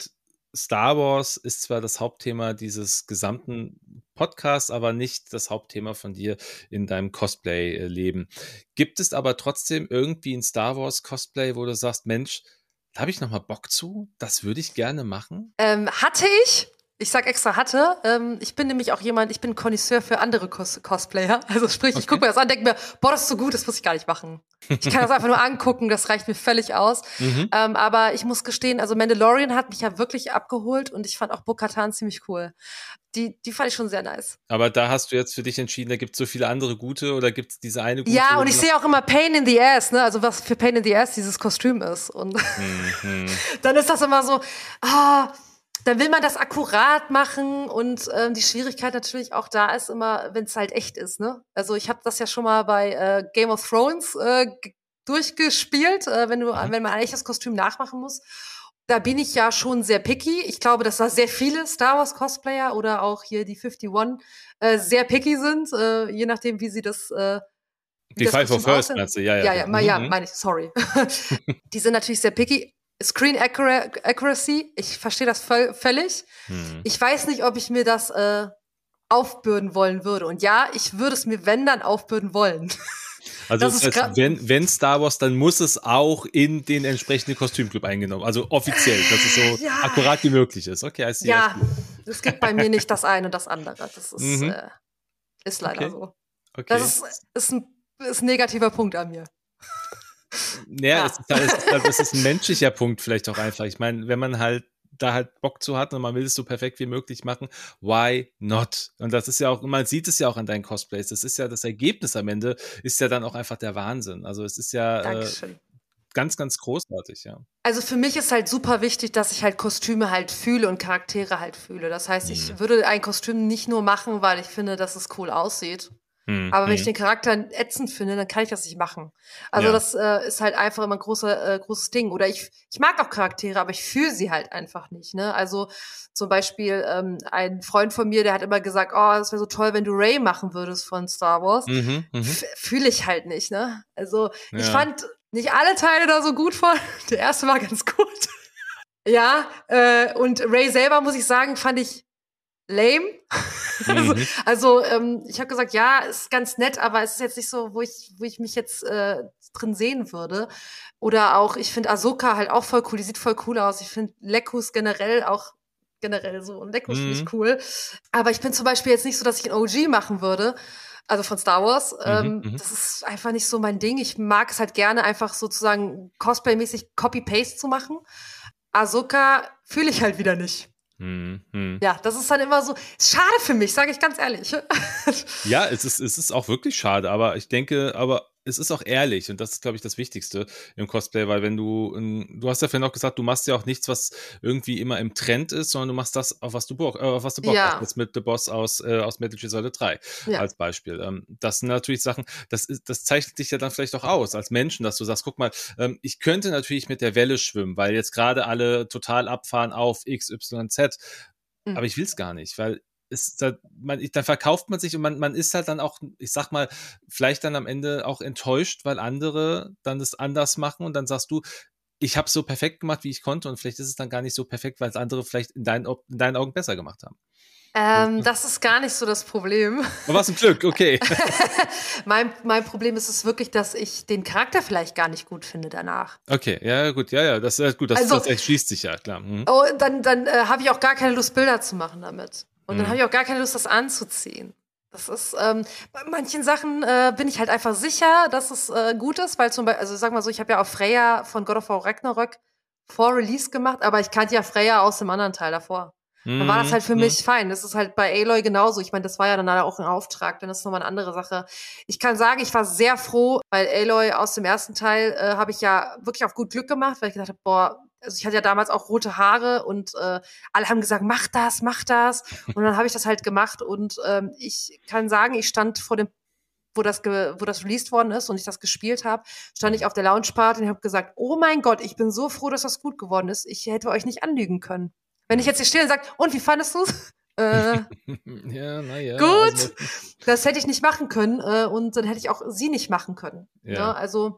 Star Wars ist zwar das Hauptthema dieses gesamten Podcasts, aber nicht das Hauptthema von dir in deinem Cosplay-Leben. Gibt es aber trotzdem irgendwie ein Star Wars-Cosplay, wo du sagst, Mensch, da habe ich nochmal Bock zu? Das würde ich gerne machen? Ähm, hatte ich. Ich sag extra hatte. Ähm, ich bin nämlich auch jemand, ich bin Connoisseur für andere Cos Cosplayer. Also sprich, ich Okay. gucke mir das an, denke mir, boah, das ist so gut, das muss ich gar nicht machen. Ich kann das einfach nur angucken, das reicht mir völlig aus. Mhm. Ähm, aber ich muss gestehen, also Mandalorian hat mich ja wirklich abgeholt und ich fand auch Bo-Katan ziemlich cool. Die, die fand ich schon sehr nice. Aber da hast du jetzt für dich entschieden, da gibt es so viele andere gute oder gibt es diese eine gute? Ja, wo und du ich sagst- sehe auch immer Pain in the Ass, ne? Also was für Pain in the Ass dieses Kostüm ist. Und Mhm. dann ist das immer so, ah, dann will man das akkurat machen und ähm, die Schwierigkeit natürlich auch da ist immer, wenn es halt echt ist, ne? Also ich habe das ja schon mal bei äh, Game of Thrones äh, g- durchgespielt, äh, wenn du, Mhm. wenn man ein echtes Kostüm nachmachen muss. Da bin ich ja schon sehr picky. Ich glaube, dass da sehr viele Star Wars Cosplayer oder auch hier die einundfünfzig äh, sehr picky sind, äh, je nachdem, wie sie das äh, wie Die das Five for Kostüm First aussieht. meinst du? Ja, ja, Ja, klar. ja, ma, ja, Mhm. meine ich, sorry. Die sind natürlich sehr picky. Screen Accura Accuracy, ich verstehe das voll, völlig. Mhm. Ich weiß nicht, ob ich mir das äh, aufbürden wollen würde. Und ja, ich würde es mir, wenn, dann aufbürden wollen. Also Das das ist heißt, grad- wenn, wenn Star Wars, dann muss es auch in den entsprechenden Kostümclub eingenommen. Also offiziell, dass es so Ja. akkurat wie möglich ist. Okay, I see, I Ja, see. es gibt bei mir nicht das eine und das andere. Das ist, Mhm. äh, ist leider Okay. so. Okay. Das ist, ist, ein, ist ein negativer Punkt an mir. Naja, Ja. es ist, halt, es, ist halt, es ist ein menschlicher Punkt vielleicht auch einfach. Ich meine, wenn man halt da halt Bock zu hat und man will es so perfekt wie möglich machen, why not? Und das ist ja auch, man sieht es ja auch an deinen Cosplays, das ist ja das Ergebnis am Ende, ist ja dann auch einfach der Wahnsinn. Also es ist ja äh, Dankeschön. ganz, ganz großartig, ja. Also für mich ist halt super wichtig, dass ich halt Kostüme halt fühle und Charaktere halt fühle. Das heißt, Mhm. ich würde ein Kostüm nicht nur machen, weil ich finde, dass es cool aussieht. Mhm. Aber wenn ich Mhm. den Charakter ätzend finde, dann kann ich das nicht machen. Also Ja. das äh, ist halt einfach immer ein großer, äh, großes Ding. Oder ich, ich mag auch Charaktere, aber ich fühle sie halt einfach nicht. Ne? Also zum Beispiel ähm, ein Freund von mir, der hat immer gesagt, oh, es wäre so toll, wenn du Rey machen würdest von Star Wars. Mhm. Mhm. F- Fühle ich halt nicht. Ne? Also ich Ja. fand nicht alle Teile da so gut von. Der erste war ganz gut. Ja, äh, und Rey selber, muss ich sagen, fand ich lame. Also, Mhm. also ähm, ich habe gesagt, ja, ist ganz nett, aber es ist jetzt nicht so, wo ich, wo ich mich jetzt äh, drin sehen würde. Oder auch, ich finde Ahsoka halt auch voll cool, die sieht voll cool aus. Ich finde Lekkus generell auch generell so. Und Lekkus finde Mhm. ich cool. Aber ich bin zum Beispiel jetzt nicht so, dass ich ein O G machen würde. Also von Star Wars. Ähm, Mhm. das ist einfach nicht so mein Ding. Ich mag es halt gerne, einfach sozusagen Cosplay-mäßig Copy-Paste zu machen. Ahsoka fühle ich halt wieder nicht. Mhm. Mhm. Ja, das ist dann immer so, ist schade für mich, sage ich ganz ehrlich. Ja, es ist, es ist auch wirklich schade, aber ich denke, aber es ist auch ehrlich und das ist, glaube ich, das Wichtigste im Cosplay, weil wenn du, ähm, du hast ja vorhin auch gesagt, du machst ja auch nichts, was irgendwie immer im Trend ist, sondern du machst das, auf was du Bock, äh, auf was du Bock Ja. hast. Jetzt mit The Boss aus, äh, aus Metal Gear Solid drei Ja. als Beispiel. Ähm, das sind natürlich Sachen, das ist, das zeichnet dich ja dann vielleicht auch aus als Menschen, dass du sagst, guck mal, ähm, ich könnte natürlich mit der Welle schwimmen, weil jetzt gerade alle total abfahren auf X, Y, Z, Mhm. aber ich will es gar nicht, weil es, da, man, dann verkauft man sich und man, man ist halt dann auch, ich sag mal, vielleicht dann am Ende auch enttäuscht, weil andere dann das anders machen und dann sagst du, ich habe es so perfekt gemacht, wie ich konnte und vielleicht ist es dann gar nicht so perfekt, weil es andere vielleicht in deinen, in deinen Augen besser gemacht haben. Ähm, das ist gar nicht so das Problem. Aber was ein Glück, okay. mein, mein Problem ist es wirklich, dass ich den Charakter vielleicht gar nicht gut finde danach. Okay, ja, gut, ja, ja, das ist gut, das, Also- das erschließt sich ja, klar. Mhm. Oh, dann dann äh, habe ich auch gar keine Lust, Bilder zu machen damit. Und dann Mhm. habe ich auch gar keine Lust, das anzuziehen. Das ist, ähm, bei manchen Sachen äh, bin ich halt einfach sicher, dass es äh, gut ist, weil zum Beispiel, also sag mal so, ich habe ja auch Freya von God of War Ragnarök vor Release gemacht, aber ich kannte ja Freya aus dem anderen Teil davor. Dann war das halt für Mhm. mich fein. Das ist halt bei Aloy genauso. Ich meine, das war ja dann auch ein Auftrag, dann ist es nochmal eine andere Sache. Ich kann sagen, ich war sehr froh, weil Aloy aus dem ersten Teil äh, habe ich ja wirklich auf gut Glück gemacht, weil ich gedacht habe, boah, also ich hatte ja damals auch rote Haare und äh, alle haben gesagt, mach das, mach das. Und dann habe ich das halt gemacht und ähm, ich kann sagen, ich stand vor dem, wo das, ge, wo das released worden ist und ich das gespielt habe, stand ich auf der Launchparty und habe gesagt, oh mein Gott, ich bin so froh, dass das gut geworden ist. Ich hätte euch nicht anlügen können. Wenn ich jetzt hier stehe und sage, und wie fandest du's? äh, Ja, naja. Gut. Also, das hätte ich nicht machen können äh, und dann hätte ich auch sie nicht machen können. Ja. Ne? Also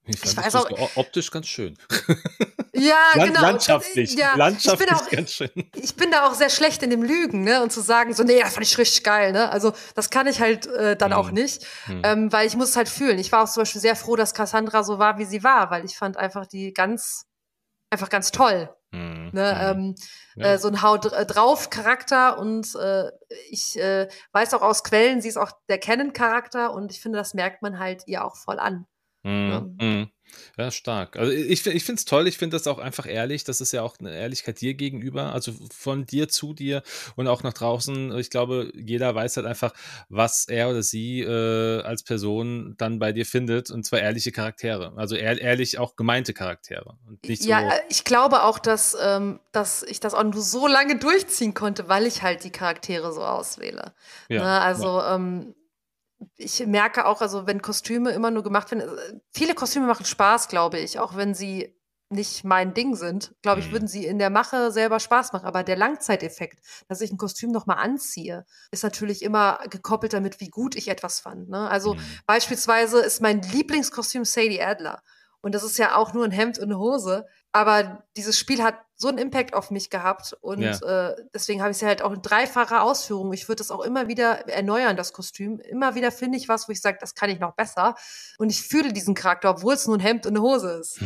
Ich Ich fand das weiß auch, o optisch ganz schön. ja, Land genau. landschaftlich, Ja, ich bin landschaftlich auch, ganz schön. ich bin da auch sehr schlecht in dem Lügen, ne? Und zu sagen, so, nee, das fand ich richtig geil, ne? Also, das kann ich halt äh, dann auch Mhm. nicht, Mhm. ähm, weil ich muss es halt fühlen. Ich war auch zum Beispiel sehr froh, dass Cassandra so war, wie sie war, weil ich fand einfach die ganz, einfach ganz toll. Mhm. Ne, Mhm. ähm, Ja. äh, so ein Haut äh, drauf Charakter und äh, ich äh, weiß auch aus Quellen, sie ist auch der Canon-Charakter und ich finde, das merkt man halt ihr auch voll an. Mhm, Ne? mhm. Ja, stark. Also ich, ich finde es toll, ich finde das auch einfach ehrlich. Das ist ja auch eine Ehrlichkeit dir gegenüber, also von dir zu dir und auch nach draußen. Ich glaube, jeder weiß halt einfach, was er oder sie äh, als Person dann bei dir findet, und zwar ehrliche Charaktere. Also ehr, ehrlich auch gemeinte Charaktere und nicht Ja, so, äh, ich glaube auch, dass, ähm, dass ich das auch nur so lange durchziehen konnte, weil ich halt die Charaktere so auswähle. Ne? ja, ja. Also ähm, ich merke auch, also wenn Kostüme immer nur gemacht werden, äh, viele Kostüme machen Spaß, glaube ich, auch wenn sie nicht mein Ding sind, glaube ich, Mhm. würden sie in der Mache selber Spaß machen. Aber der Langzeiteffekt, dass ich ein Kostüm noch mal anziehe, ist natürlich immer gekoppelt damit, wie gut ich etwas fand. Ne? Also Mhm. beispielsweise ist mein Lieblingskostüm Sadie Adler. Und das ist ja auch nur ein Hemd und eine Hose. Aber dieses Spiel hat so einen Impact auf mich gehabt. Und Ja. äh, deswegen habe ich es ja halt auch in dreifacher Ausführung. Ich würde das auch immer wieder erneuern, das Kostüm. Immer wieder finde ich was, wo ich sage, das kann ich noch besser. Und ich fühle diesen Charakter, obwohl es nur ein Hemd und eine Hose ist.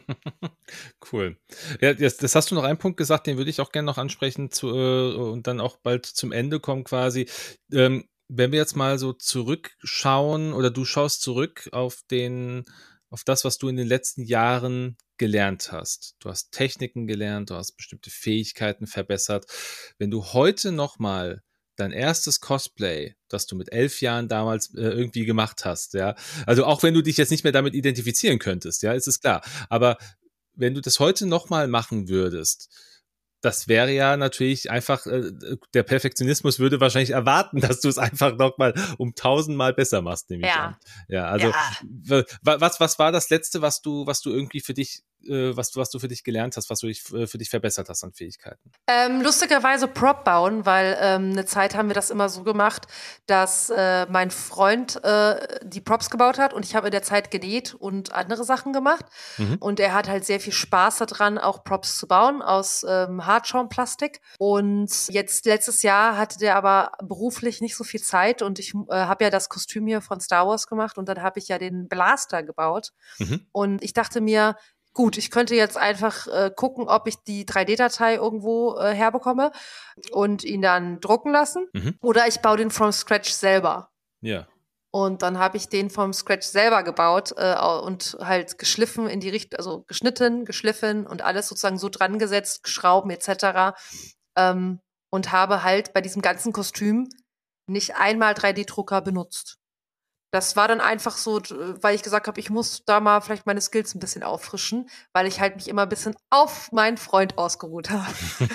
Cool. Ja, das, das hast du noch einen Punkt gesagt, den würde ich auch gerne noch ansprechen zu, äh, und dann auch bald zum Ende kommen quasi. Ähm, wenn wir jetzt mal so zurückschauen oder du schaust zurück auf den, auf das, was du in den letzten Jahren gelernt hast. Du hast Techniken gelernt, du hast bestimmte Fähigkeiten verbessert. Wenn du heute nochmal dein erstes Cosplay, das du mit elf Jahren damals äh, irgendwie gemacht hast, ja, also auch wenn du dich jetzt nicht mehr damit identifizieren könntest, ja, ist es klar. Aber wenn du das heute nochmal machen würdest, das wäre ja natürlich einfach, äh, der Perfektionismus würde wahrscheinlich erwarten, dass du es einfach nochmal um tausendmal besser machst, nehme ich an. Ja, Ja, also ja. w- was, was war das Letzte, was du, was du irgendwie für dich, äh, was, du- was du für dich gelernt hast, was du dich, äh, für dich verbessert hast an Fähigkeiten? Ähm, lustigerweise Prop bauen, weil ähm, eine Zeit haben wir das immer so gemacht, dass äh, mein Freund äh, die Props gebaut hat und ich habe in der Zeit genäht und andere Sachen gemacht. Mhm. Und er hat halt sehr viel Spaß daran, auch Props zu bauen aus ähm, Hartschaumplastik. Und jetzt letztes Jahr hatte der aber beruflich nicht so viel Zeit und ich äh, habe ja das Kostüm hier von Star Wars gemacht und dann habe ich ja den Blaster gebaut. Mhm. Und ich dachte mir, gut, ich könnte jetzt einfach äh, gucken, ob ich die drei D-Datei irgendwo äh, herbekomme und ihn dann drucken lassen. Mhm. Oder ich baue den from scratch selber. Ja. Und dann habe ich den vom Scratch selber gebaut äh, und halt geschliffen in die Richtung, also geschnitten, geschliffen und alles sozusagen so dran gesetzt, Schrauben et cetera. Ähm, und habe halt bei diesem ganzen Kostüm nicht einmal drei D-Drucker benutzt. Das war dann einfach so, weil ich gesagt habe, ich muss da mal vielleicht meine Skills ein bisschen auffrischen, weil ich halt mich immer ein bisschen auf meinen Freund ausgeruht habe.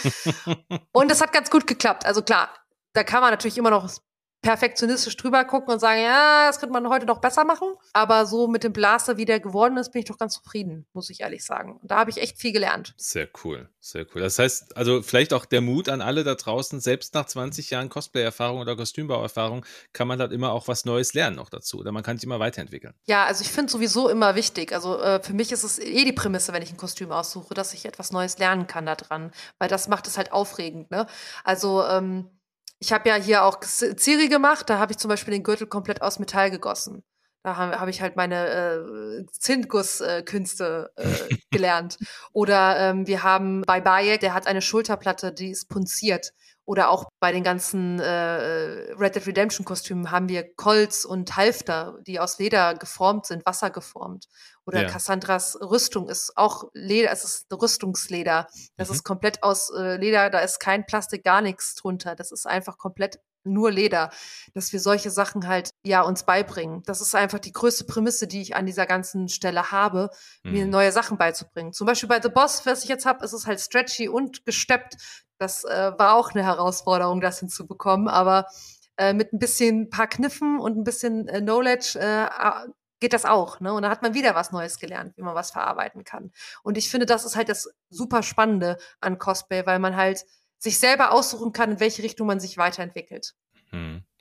Und das hat ganz gut geklappt. Also klar, da kann man natürlich immer noch perfektionistisch drüber gucken und sagen, ja, das könnte man heute noch besser machen. Aber so mit dem Blaster, wie der geworden ist, bin ich doch ganz zufrieden, muss ich ehrlich sagen. Und da habe ich echt viel gelernt. Sehr cool, sehr cool. Das heißt, also vielleicht auch der Mut an alle da draußen, selbst nach zwanzig Jahren Cosplay-Erfahrung oder Kostümbauerfahrung kann man halt immer auch was Neues lernen noch dazu. Oder man kann sich immer weiterentwickeln. Ja, also ich finde sowieso immer wichtig. Also äh, für mich ist es eh die Prämisse, wenn ich ein Kostüm aussuche, dass ich etwas Neues lernen kann da dran. Weil das macht es halt aufregend, ne? Also, ähm, ich habe ja hier auch Ciri gemacht, da habe ich zum Beispiel den Gürtel komplett aus Metall gegossen. Da habe hab ich halt meine äh, Zintgusskünste äh, gelernt. Oder ähm, wir haben bei Bayek, der hat eine Schulterplatte, die ist punziert. Oder auch bei den ganzen äh, Red Dead Redemption Kostümen haben wir Colts und Halfter, die aus Leder geformt sind, wassergeformt. Oder Ja. Cassandras Rüstung ist auch Leder, es ist Rüstungsleder. Das Mhm. ist komplett aus äh, Leder, da ist kein Plastik, gar nichts drunter. Das ist einfach komplett nur Leder, dass wir solche Sachen halt ja uns beibringen. Das ist einfach die größte Prämisse, die ich an dieser ganzen Stelle habe, mir Mhm. neue Sachen beizubringen. Zum Beispiel bei The Boss, was ich jetzt habe, ist es halt stretchy und gesteppt. Das äh, war auch eine Herausforderung, das hinzubekommen, aber äh, mit ein bisschen paar Kniffen und ein bisschen äh, Knowledge äh, geht das auch, ne? Und da hat man wieder was Neues gelernt, wie man was verarbeiten kann. Und ich finde, das ist halt das super Spannende an Cosplay, weil man halt sich selber aussuchen kann, in welche Richtung man sich weiterentwickelt. Mhm.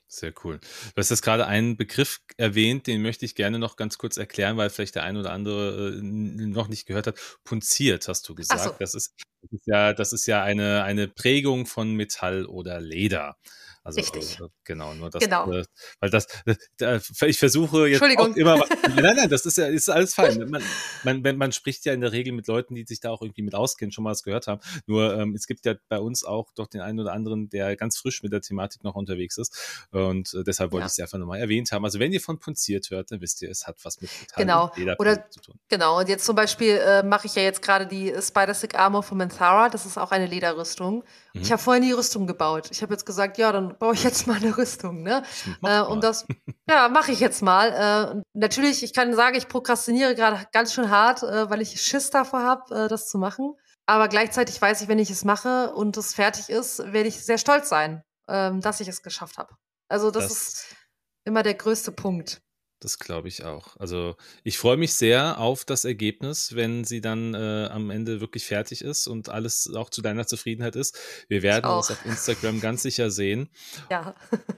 Sehr cool. Du hast jetzt gerade einen Begriff erwähnt, den möchte ich gerne noch ganz kurz erklären, weil vielleicht der ein oder andere äh, noch nicht gehört hat. Punziert, hast du gesagt. Ach so. Das ist, das ist ja, das ist ja eine, eine Prägung von Metall oder Leder. Also Richtig. äh, genau, nur das, Genau. äh, weil das, äh, ich versuche jetzt auch Entschuldigung. immer, nein, nein, das ist ja, ist alles fein. Man, man, man, man spricht ja in der Regel mit Leuten, die sich da auch irgendwie mit auskennen, schon mal was gehört haben. Nur ähm, es gibt ja bei uns auch doch den einen oder anderen, der ganz frisch mit der Thematik noch unterwegs ist. Und äh, deshalb wollte Ja. ich es einfach nochmal erwähnt haben. Also wenn ihr von punziert hört, dann wisst ihr, es hat was mit Metall Genau. und Leder Oder zu tun. genau, und jetzt zum Beispiel äh, mache ich ja jetzt gerade die Spider-Stick Armor von Manthara. Das ist auch eine Lederrüstung. Mhm. Ich habe vorher nie Rüstung gebaut. Ich habe jetzt gesagt, ja, dann baue ich jetzt mal eine Rüstung. Ne? Mach Äh, und mal. das, ja, mache ich jetzt mal. Äh, und natürlich, ich kann sagen, ich prokrastiniere gerade ganz schön hart, äh, weil ich Schiss davor habe, äh, das zu machen. Aber gleichzeitig weiß ich, wenn ich es mache und es fertig ist, werde ich sehr stolz sein, ähm, dass ich es geschafft habe. Also das, Das- ist immer der größte Punkt. Das glaube ich auch. Also ich freue mich sehr auf das Ergebnis, wenn sie dann äh, am Ende wirklich fertig ist und alles auch zu deiner Zufriedenheit ist. Wir werden auch. das auf Instagram ganz sicher sehen. Ja.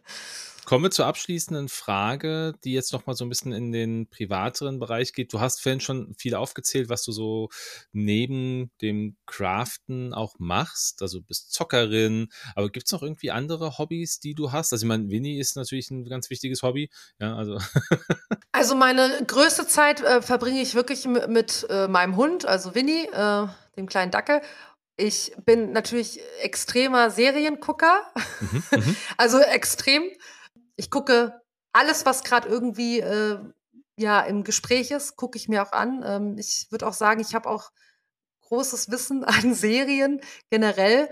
Kommen wir zur abschließenden Frage, die jetzt noch mal so ein bisschen in den privateren Bereich geht. Du hast vorhin schon viel aufgezählt, was du so neben dem Craften auch machst. Also du bist Zockerin, aber gibt es noch irgendwie andere Hobbys, die du hast? Also ich meine, Winnie ist natürlich ein ganz wichtiges Hobby. Ja, also Also meine größte Zeit äh, verbringe ich wirklich mit, mit äh, meinem Hund, also Winnie, äh, dem kleinen Dackel. Ich bin natürlich extremer Seriengucker, mhm, mhm. also extrem. Ich gucke alles, was gerade irgendwie äh, ja im Gespräch ist, gucke ich mir auch an. Ähm, ich würde auch sagen, ich habe auch großes Wissen an Serien generell.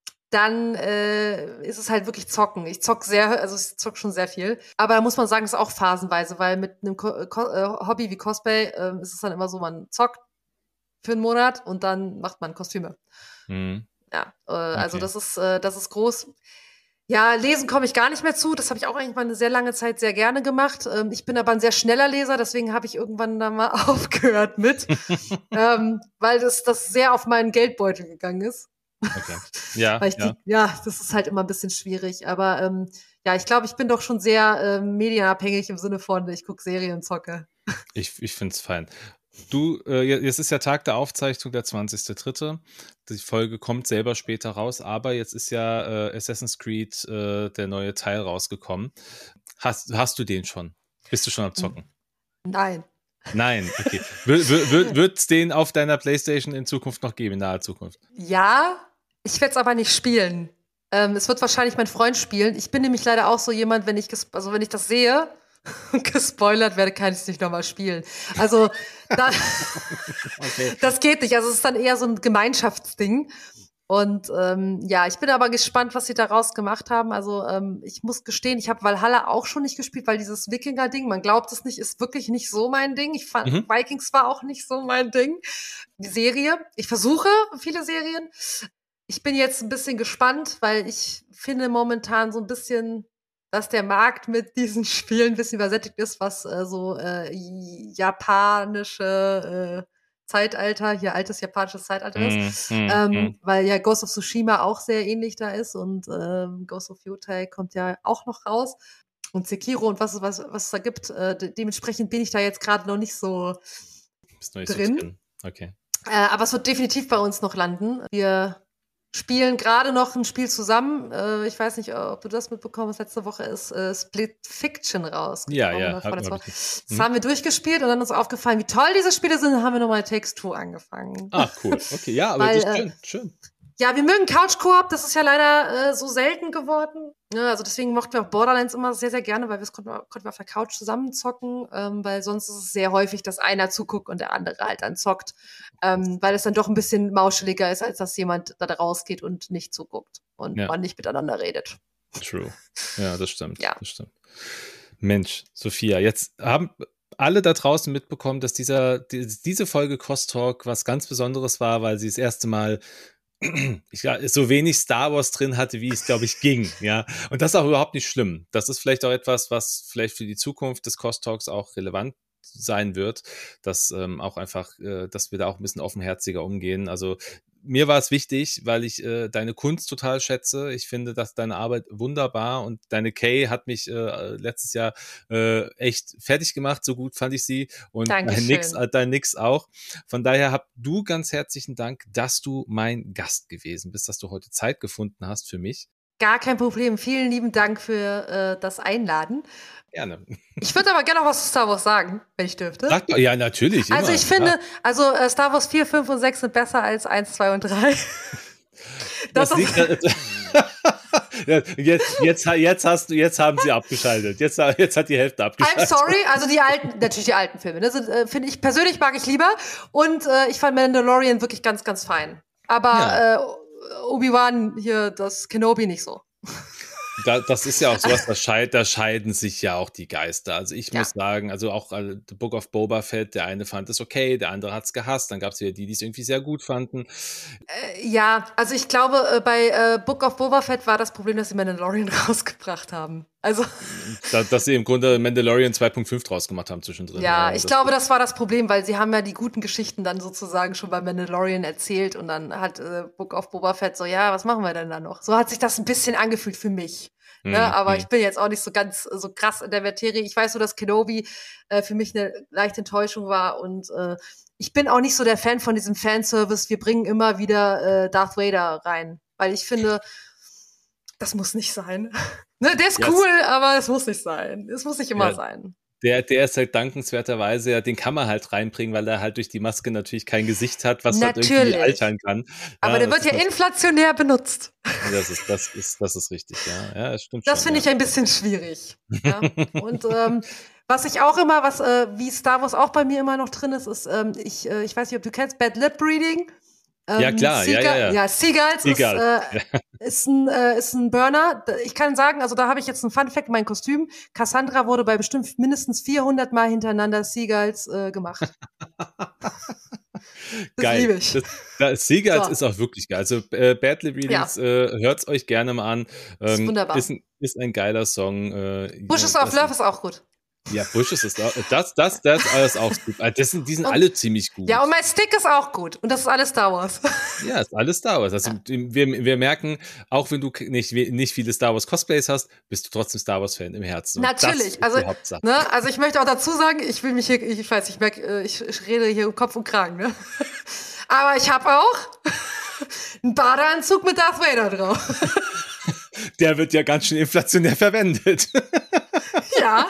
Dann äh, ist es halt wirklich Zocken. Ich zock sehr, also ich zock schon sehr viel. Aber da muss man sagen, ist auch phasenweise, weil mit einem Ko Ko äh, Hobby wie Cosplay äh, ist es dann immer so, man zockt für einen Monat und dann macht man Kostüme. Mhm. Ja, äh, also Okay. das ist, äh, das ist groß. Ja, lesen komme ich gar nicht mehr zu. Das habe ich auch eigentlich mal eine sehr lange Zeit sehr gerne gemacht. Ähm, ich bin aber ein sehr schneller Leser, deswegen habe ich irgendwann da mal aufgehört mit, ähm, weil das, das sehr auf meinen Geldbeutel gegangen ist. Okay. Ja, Weil ich ja. die, ja, das ist halt immer ein bisschen schwierig. Aber ähm, ja, ich glaube, ich bin doch schon sehr ähm, medienabhängig im Sinne von, ich gucke Serien und zocke. Ich, ich finde es fein. Du, äh, jetzt ist ja Tag der Aufzeichnung, der zwanzigster dritte Die Folge kommt selber später raus, aber jetzt ist ja äh, Assassin's Creed äh, der neue Teil rausgekommen. Hast, hast du den schon? Bist du schon am Zocken? Nein. Nein, okay. Wird es den auf deiner PlayStation in Zukunft noch geben, in naher Zukunft? Ja, ich werde es aber nicht spielen. Ähm, es wird wahrscheinlich mein Freund spielen. Ich bin nämlich leider auch so jemand, wenn ich, also wenn ich das sehe, gespoilert werde, kann ich es nicht nochmal spielen. Also, da, Okay. das geht nicht. Also, es ist dann eher so ein Gemeinschaftsding. Und ähm, ja, ich bin aber gespannt, was sie daraus gemacht haben. Also, ähm, ich muss gestehen, ich habe Valhalla auch schon nicht gespielt, weil dieses Wikinger-Ding, man glaubt es nicht, ist wirklich nicht so mein Ding. Ich fand, Mhm. Vikings war auch nicht so mein Ding. Die Serie, ich versuche viele Serien. Ich bin jetzt ein bisschen gespannt, weil ich finde momentan so ein bisschen, dass der Markt mit diesen Spielen ein bisschen übersättigt ist, was äh, so äh, japanische äh, Zeitalter, hier altes japanisches Zeitalter ist. Mm, mm, ähm, mm. Weil ja Ghost of Tsushima auch sehr ähnlich da ist und ähm, Ghost of Yotei kommt ja auch noch raus. Und Sekiro und was, was, was es da gibt. Äh, de dementsprechend bin ich da jetzt gerade noch nicht so Bist noch nicht drin. so drin. Okay. Äh, aber es wird definitiv bei uns noch landen. Wir spielen gerade noch ein Spiel zusammen. Äh, ich weiß nicht, ob du das mitbekommen hast. Letzte Woche ist äh, Split Fiction rausgekommen. Ja, ja. Hab, hab, hab hab das mhm. haben wir durchgespielt und dann ist uns aufgefallen, wie toll diese Spiele sind. Dann haben wir nochmal Takes Two angefangen. Ah, cool. Okay, ja, aber Weil, das ist schön. äh, schön. Ja, wir mögen Couch-Koop, das ist ja leider äh, so selten geworden. Ja, also deswegen mochten wir auch Borderlands immer sehr, sehr gerne, weil wir es konnten, konnten wir auf der Couch zusammen zocken, ähm, weil sonst ist es sehr häufig, dass einer zuguckt und der andere halt dann zockt, ähm, weil es dann doch ein bisschen mauscheliger ist, als dass jemand da rausgeht und nicht zuguckt und Ja. man nicht miteinander redet. True. Ja, das stimmt. Ja. Das stimmt. Mensch, Sophia, jetzt haben alle da draußen mitbekommen, dass dieser, die, diese Folge Cross Talk was ganz Besonderes war, weil sie das erste Mal ich, ja, so wenig Star Wars drin hatte, wie es, glaube ich, ging. Ja, und das ist auch überhaupt nicht schlimm. Das ist vielleicht auch etwas, was vielleicht für die Zukunft des Cross Talks auch relevant sein wird, dass ähm, auch einfach, äh, dass wir da auch ein bisschen offenherziger umgehen. Also mir war es wichtig, weil ich äh, deine Kunst total schätze. Ich finde, dass deine Arbeit wunderbar und deine Kay hat mich äh, letztes Jahr äh, echt fertig gemacht. So gut fand ich sie und dein Nix, äh, dein Nix auch. Von daher habt du ganz herzlichen Dank, dass du mein Gast gewesen bist, dass du heute Zeit gefunden hast für mich. Gar kein Problem. Vielen lieben Dank für äh, das Einladen. Gerne. Ich würde aber gerne noch was zu Star Wars sagen, wenn ich dürfte. Sag doch, ja, natürlich. Also immer, ich finde, ja. also äh, Star Wars vier, fünf und sechs sind besser als eins, zwei und drei. Das, das liegt, jetzt, jetzt, jetzt, hast du, jetzt haben sie abgeschaltet. Jetzt, jetzt hat die Hälfte abgeschaltet. I'm sorry, also die alten, natürlich die alten Filme, das äh, finde ich, persönlich mag ich lieber. Und äh, ich fand Mandalorian wirklich ganz, ganz fein. Aber ja. äh, Obi-Wan hier, das Kenobi nicht so. Da, das ist ja auch sowas, da, scheid, da scheiden sich ja auch die Geister. Also ich ja. muss sagen, also auch uh, The Book of Boba Fett, der eine fand es okay, der andere hat es gehasst. Dann gab es wieder die, die es irgendwie sehr gut fanden. Äh, ja, also ich glaube, äh, bei äh, Book of Boba Fett war das Problem, dass sie Mandalorian rausgebracht haben. Also da, dass sie im Grunde Mandalorian zwei Punkt fünf draus gemacht haben zwischendrin. Ja, ja ich das glaube, das war das Problem, weil sie haben ja die guten Geschichten dann sozusagen schon bei Mandalorian erzählt und dann hat äh, Book of Boba Fett so, ja, was machen wir denn da noch? So hat sich das ein bisschen angefühlt für mich. Mhm. Ne? Aber mhm. ich bin jetzt auch nicht so ganz so krass in der Materie. Ich weiß nur, dass Kenobi äh, für mich eine leichte Enttäuschung war und äh, ich bin auch nicht so der Fan von diesem Fanservice. Wir bringen immer wieder äh, Darth Vader rein, weil ich finde, das muss nicht sein. Ne, der ist yes. cool, aber es muss nicht sein. Es muss nicht immer ja, sein. Der, der ist halt dankenswerterweise, ja, den kann man halt reinbringen, weil er halt durch die Maske natürlich kein Gesicht hat, was natürlich. halt irgendwie altern kann. Aber ja, der wird ja inflationär benutzt. Das ist, das ist, das ist richtig, ja. Ja, das stimmt Das schon, finde ja. ich ein bisschen schwierig. Ja? Und ähm, was ich auch immer, was äh, wie Star Wars auch bei mir immer noch drin ist, ist, ähm, ich, äh, ich weiß nicht, ob du kennst, Bad Lip Reading. Ähm, ja, klar, Seagal, ja, ja, ja. Ja, Seagulls Seagal. ist, äh, ja. ist, ein, äh, ist ein Burner. Ich kann sagen, also da habe ich jetzt einen Fun-Fact, mein Kostüm. Cassandra wurde bei bestimmt mindestens vierhundert Mal hintereinander Seagulls äh, gemacht. Das geil. liebe ich. Das, das Seagulls So. ist auch wirklich geil. Also äh, Bad Lip Readings, ja. äh, hört's euch gerne mal an. Ähm, ist wunderbar. Ist ein, ist ein geiler Song. Äh, Bushes of Love ist auch gut. Ja, Bushes ist auch, das, das, das ist alles auch gut. Das sind, die sind und, alle ziemlich gut. Ja, und mein Stick ist auch gut. Und das ist alles Star Wars. Ja, ist alles Star Wars. Also ja. wir, wir merken, auch wenn du nicht, nicht viele Star Wars Cosplays hast, bist du trotzdem Star Wars Fan im Herzen. Und natürlich. Also, ne, also ich möchte auch dazu sagen, ich will mich hier, ich weiß, ich merke, ich, ich rede hier um Kopf und Kragen, ne? Aber ich habe auch einen Badeanzug mit Darth Vader drauf. Der wird ja ganz schön inflationär verwendet. Ja.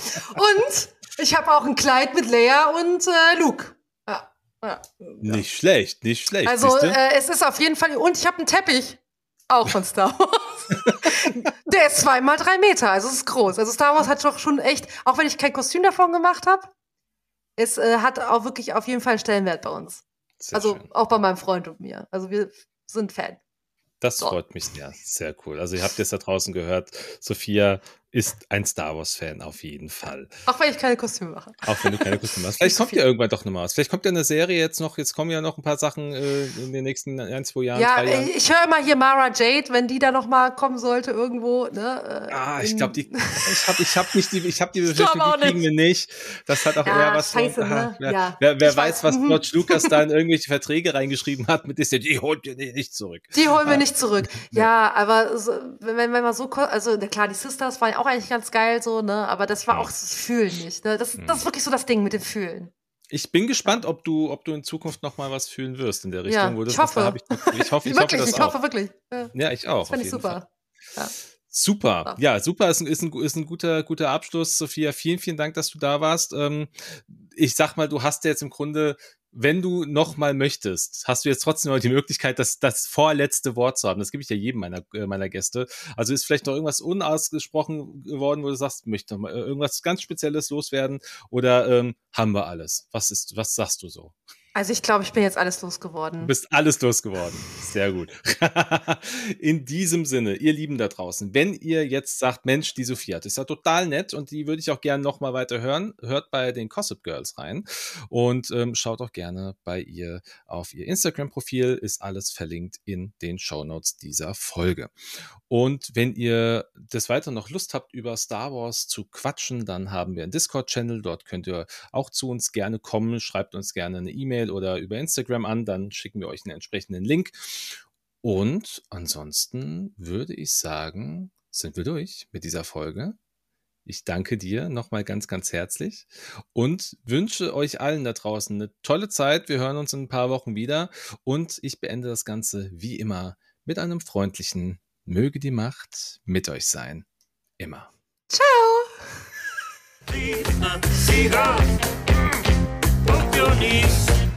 Und ich habe auch ein Kleid mit Leia und äh, Luke. Ja. Ja. Nicht schlecht, nicht schlecht. Also äh, es ist auf jeden Fall, und ich habe einen Teppich, auch von Star Wars. Der ist zwei mal drei Meter, also es ist groß. Also Star Wars hat doch schon echt, auch wenn ich kein Kostüm davon gemacht habe, es äh, hat auch wirklich auf jeden Fall einen Stellenwert bei uns. Sehr also schön. Auch bei meinem Freund und mir. Also wir sind Fan. Das so. Freut mich sehr, sehr cool. Also ihr habt jetzt da draußen gehört, Sophia ist ein Star Wars-Fan auf jeden Fall. Auch wenn ich keine Kostüme mache. Auch wenn du keine Kostüme hast. Vielleicht kommt ja irgendwann doch nochmal was. Vielleicht kommt ja eine Serie jetzt noch, jetzt kommen ja noch ein paar Sachen äh, in den nächsten ein, zwei Jahren, ja, drei Jahren. Ich höre immer hier Mara Jade, wenn die da nochmal kommen sollte irgendwo. Ne, äh, ah, ich glaube, die, ich habe ich hab nicht die, ich habe die Befürchtung, die kriegen wir nicht. Das hat auch ja, eher was scheiße, von, aha, ne? wer, ja. wer, wer weiß, was George Lucas da in irgendwelche Verträge reingeschrieben hat mit Disney, die holt ihr nicht zurück. Die holen wir ah. nicht zurück. Ja, aber so, wenn, wenn man so, also klar, die Sisters waren auch eigentlich ganz geil so, ne? Aber das war auch das Fühlen nicht. Ne? Das, das ist wirklich so das Ding mit dem Fühlen. Ich bin gespannt, ob du, ob du in Zukunft noch mal was fühlen wirst in der Richtung. Ja, Wo das ich hoffe. Da hab ich, ich hoffe, ich wirklich, hoffe, das ich hoffe wirklich. Ja, ja ich auch. Das fand ich super. Ja. Super. Ja, super. Ist ein, ist ein, ist ein guter, guter Abschluss, Sophia. Vielen, vielen Dank, dass du da warst. Ich sag mal, du hast jetzt im Grunde, wenn du noch mal möchtest, hast du jetzt trotzdem noch die Möglichkeit, das, das vorletzte Wort zu haben. Das gebe ich ja jedem meiner, meiner Gäste. Also ist vielleicht noch irgendwas unausgesprochen geworden, wo du sagst, möchte noch mal irgendwas ganz Spezielles loswerden oder ähm, haben wir alles? Was ist, was sagst du so? Also ich glaube, ich bin jetzt alles losgeworden. Du bist alles losgeworden. Sehr gut. In diesem Sinne, ihr Lieben da draußen, wenn ihr jetzt sagt, Mensch, die Sophia, das ist ja total nett und die würde ich auch gerne nochmal weiter hören, hört bei den Gossip Girls rein und ähm, schaut auch gerne bei ihr auf ihr Instagram-Profil, ist alles verlinkt in den Shownotes dieser Folge. Und wenn ihr des Weiteren noch Lust habt, über Star Wars zu quatschen, dann haben wir einen Discord-Channel, dort könnt ihr auch zu uns gerne kommen, schreibt uns gerne eine E-Mail oder über Instagram an, dann schicken wir euch einen entsprechenden Link. Und ansonsten würde ich sagen, sind wir durch mit dieser Folge. Ich danke dir nochmal ganz, ganz herzlich und wünsche euch allen da draußen eine tolle Zeit. Wir hören uns in ein paar Wochen wieder und ich beende das Ganze wie immer mit einem freundlichen Möge die Macht mit euch sein. Immer. Ciao! Put your knees